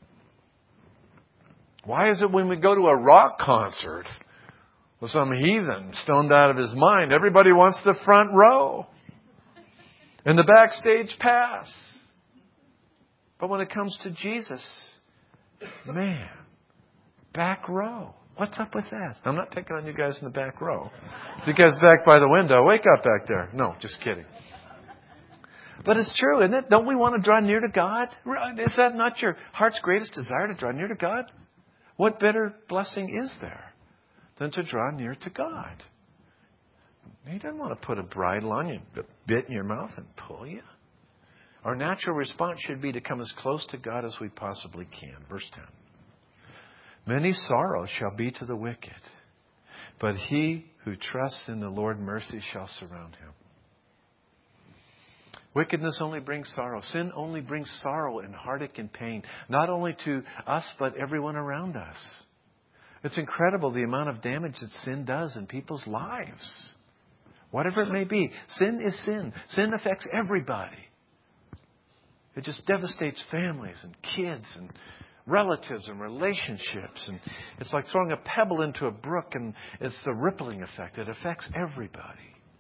Why is it when we go to a rock concert with some heathen stoned out of his mind, everybody wants the front row and the backstage pass? But when it comes to Jesus, man, back row. What's up with that? I'm not picking on you guys in the back row. You guys back by the window, wake up back there. No, just kidding. But it's true, isn't it? Don't we want to draw near to God? Is that not your heart's greatest desire, to draw near to God? What better blessing is there than to draw near to God? He doesn't want to put a bridle on you, a bit in your mouth and pull you. Our natural response should be to come as close to God as we possibly can. Verse 10. Many sorrows shall be to the wicked, but he who trusts in the Lord, mercy shall surround him. Wickedness only brings sorrow. Sin only brings sorrow and heartache and pain, not only to us, but everyone around us. It's incredible the amount of damage that sin does in people's lives. Whatever it may be, sin is sin. Sin affects everybody. It just devastates families and kids and relatives and relationships. And it's like throwing a pebble into a brook, and it's the rippling effect. It affects everybody.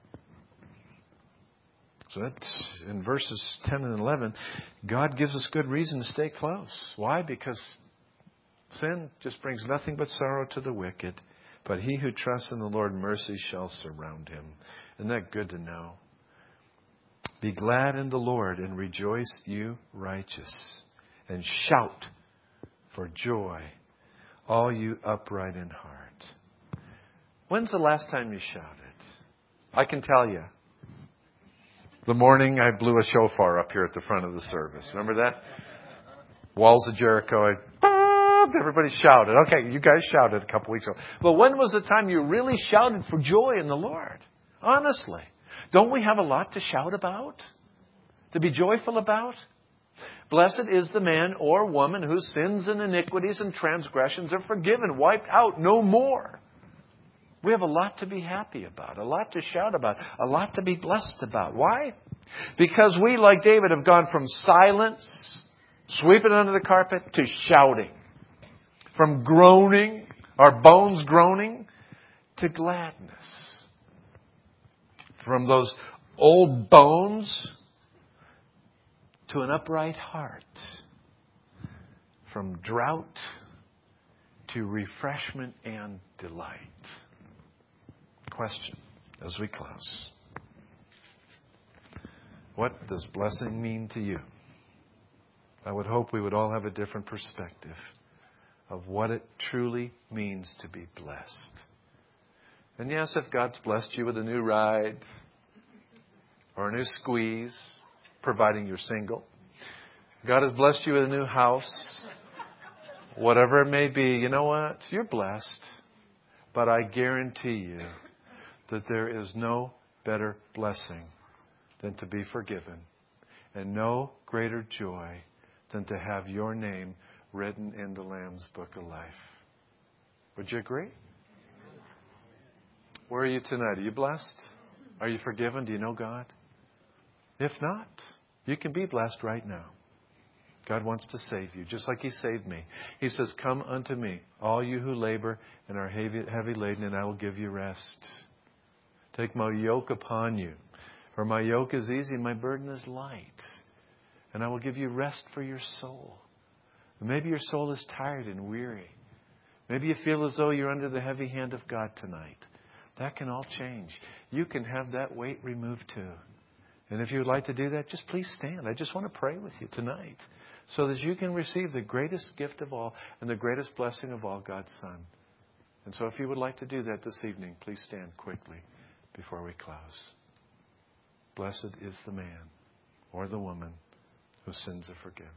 So that's in verses 10 and 11. God gives us good reason to stay close. Why? Because sin just brings nothing but sorrow to the wicked. But he who trusts in the Lord, mercy shall surround him. Isn't that good to know? Be glad in the Lord and rejoice, you righteous, and shout for joy, all you upright in heart. When's the last time you shouted? I can tell you. The morning I blew a shofar up here at the front of the service. Remember that? Walls of Jericho. Everybody shouted. Okay, you guys shouted a couple weeks ago. But when was the time you really shouted for joy in the Lord? Honestly. Don't we have a lot to shout about? To be joyful about? Blessed is the man or woman whose sins and iniquities and transgressions are forgiven, wiped out, no more. We have a lot to be happy about, a lot to shout about, a lot to be blessed about. Why? Because we, like David, have gone from silence, sweeping under the carpet, to shouting. From groaning, our bones groaning, to gladness. From those old bones to an upright heart. From drought to refreshment and delight. Question as we close. What does blessing mean to you? I would hope we would all have a different perspective of what it truly means to be blessed. And yes, if God's blessed you with a new ride or a new squeeze, providing you're single, God has blessed you with a new house, whatever it may be, you know what? You're blessed. But I guarantee you that there is no better blessing than to be forgiven, and no greater joy than to have your name written in the Lamb's Book of Life. Would you agree? Where are you tonight? Are you blessed? Are you forgiven? Do you know God? If not, you can be blessed right now. God wants to save you, just like He saved me. He says, come unto me, all you who labor and are heavy laden, and I will give you rest. Take my yoke upon you. For my yoke is easy, my burden is light. And I will give you rest for your soul. Maybe your soul is tired and weary. Maybe you feel as though you're under the heavy hand of God tonight. That can all change. You can have that weight removed too. And if you would like to do that, just please stand. I just want to pray with you tonight so that you can receive the greatest gift of all and the greatest blessing of all, God's Son. And so if you would like to do that this evening, please stand quickly before we close. Blessed is the man or the woman whose sins are forgiven.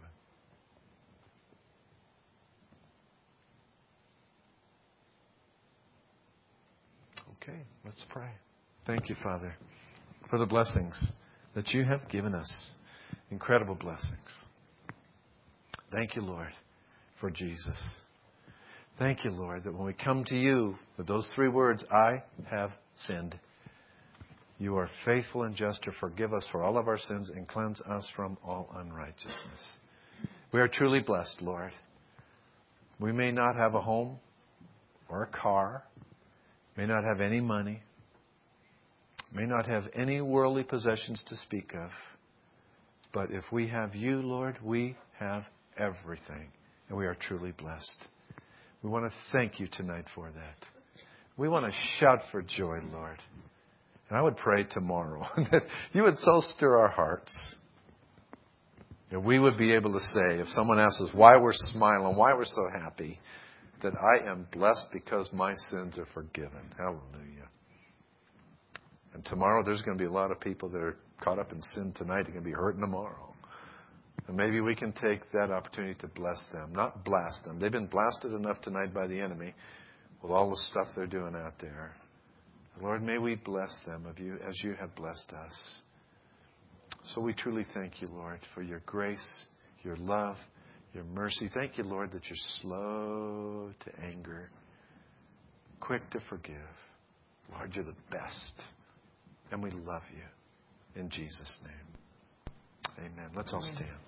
Okay, let's pray. Thank you, Father, for the blessings that you have given us. Incredible blessings. Thank you, Lord, for Jesus. Thank you, Lord, that when we come to you with those 3 words, I have sinned, you are faithful and just to forgive us for all of our sins and cleanse us from all unrighteousness. We are truly blessed, Lord. We may not have a home or a car, may not have any money, may not have any worldly possessions to speak of, but if we have you, Lord, we have everything, and we are truly blessed. We want to thank you tonight for that. We want to shout for joy, Lord. And I would pray tomorrow that you would so stir our hearts that we would be able to say, if someone asks us why we're smiling, why we're so happy, that I am blessed because my sins are forgiven. Hallelujah. And tomorrow there's going to be a lot of people that are caught up in sin tonight. They're going to be hurting tomorrow. And maybe we can take that opportunity to bless them, not blast them. They've been blasted enough tonight by the enemy with all the stuff they're doing out there. Lord, may we bless them of you as you have blessed us. So we truly thank you, Lord, for your grace, your love, your mercy. Thank you, Lord, that you're slow to anger, quick to forgive. Lord, you're the best. And we love you. In Jesus' name. Amen. Let's all stand.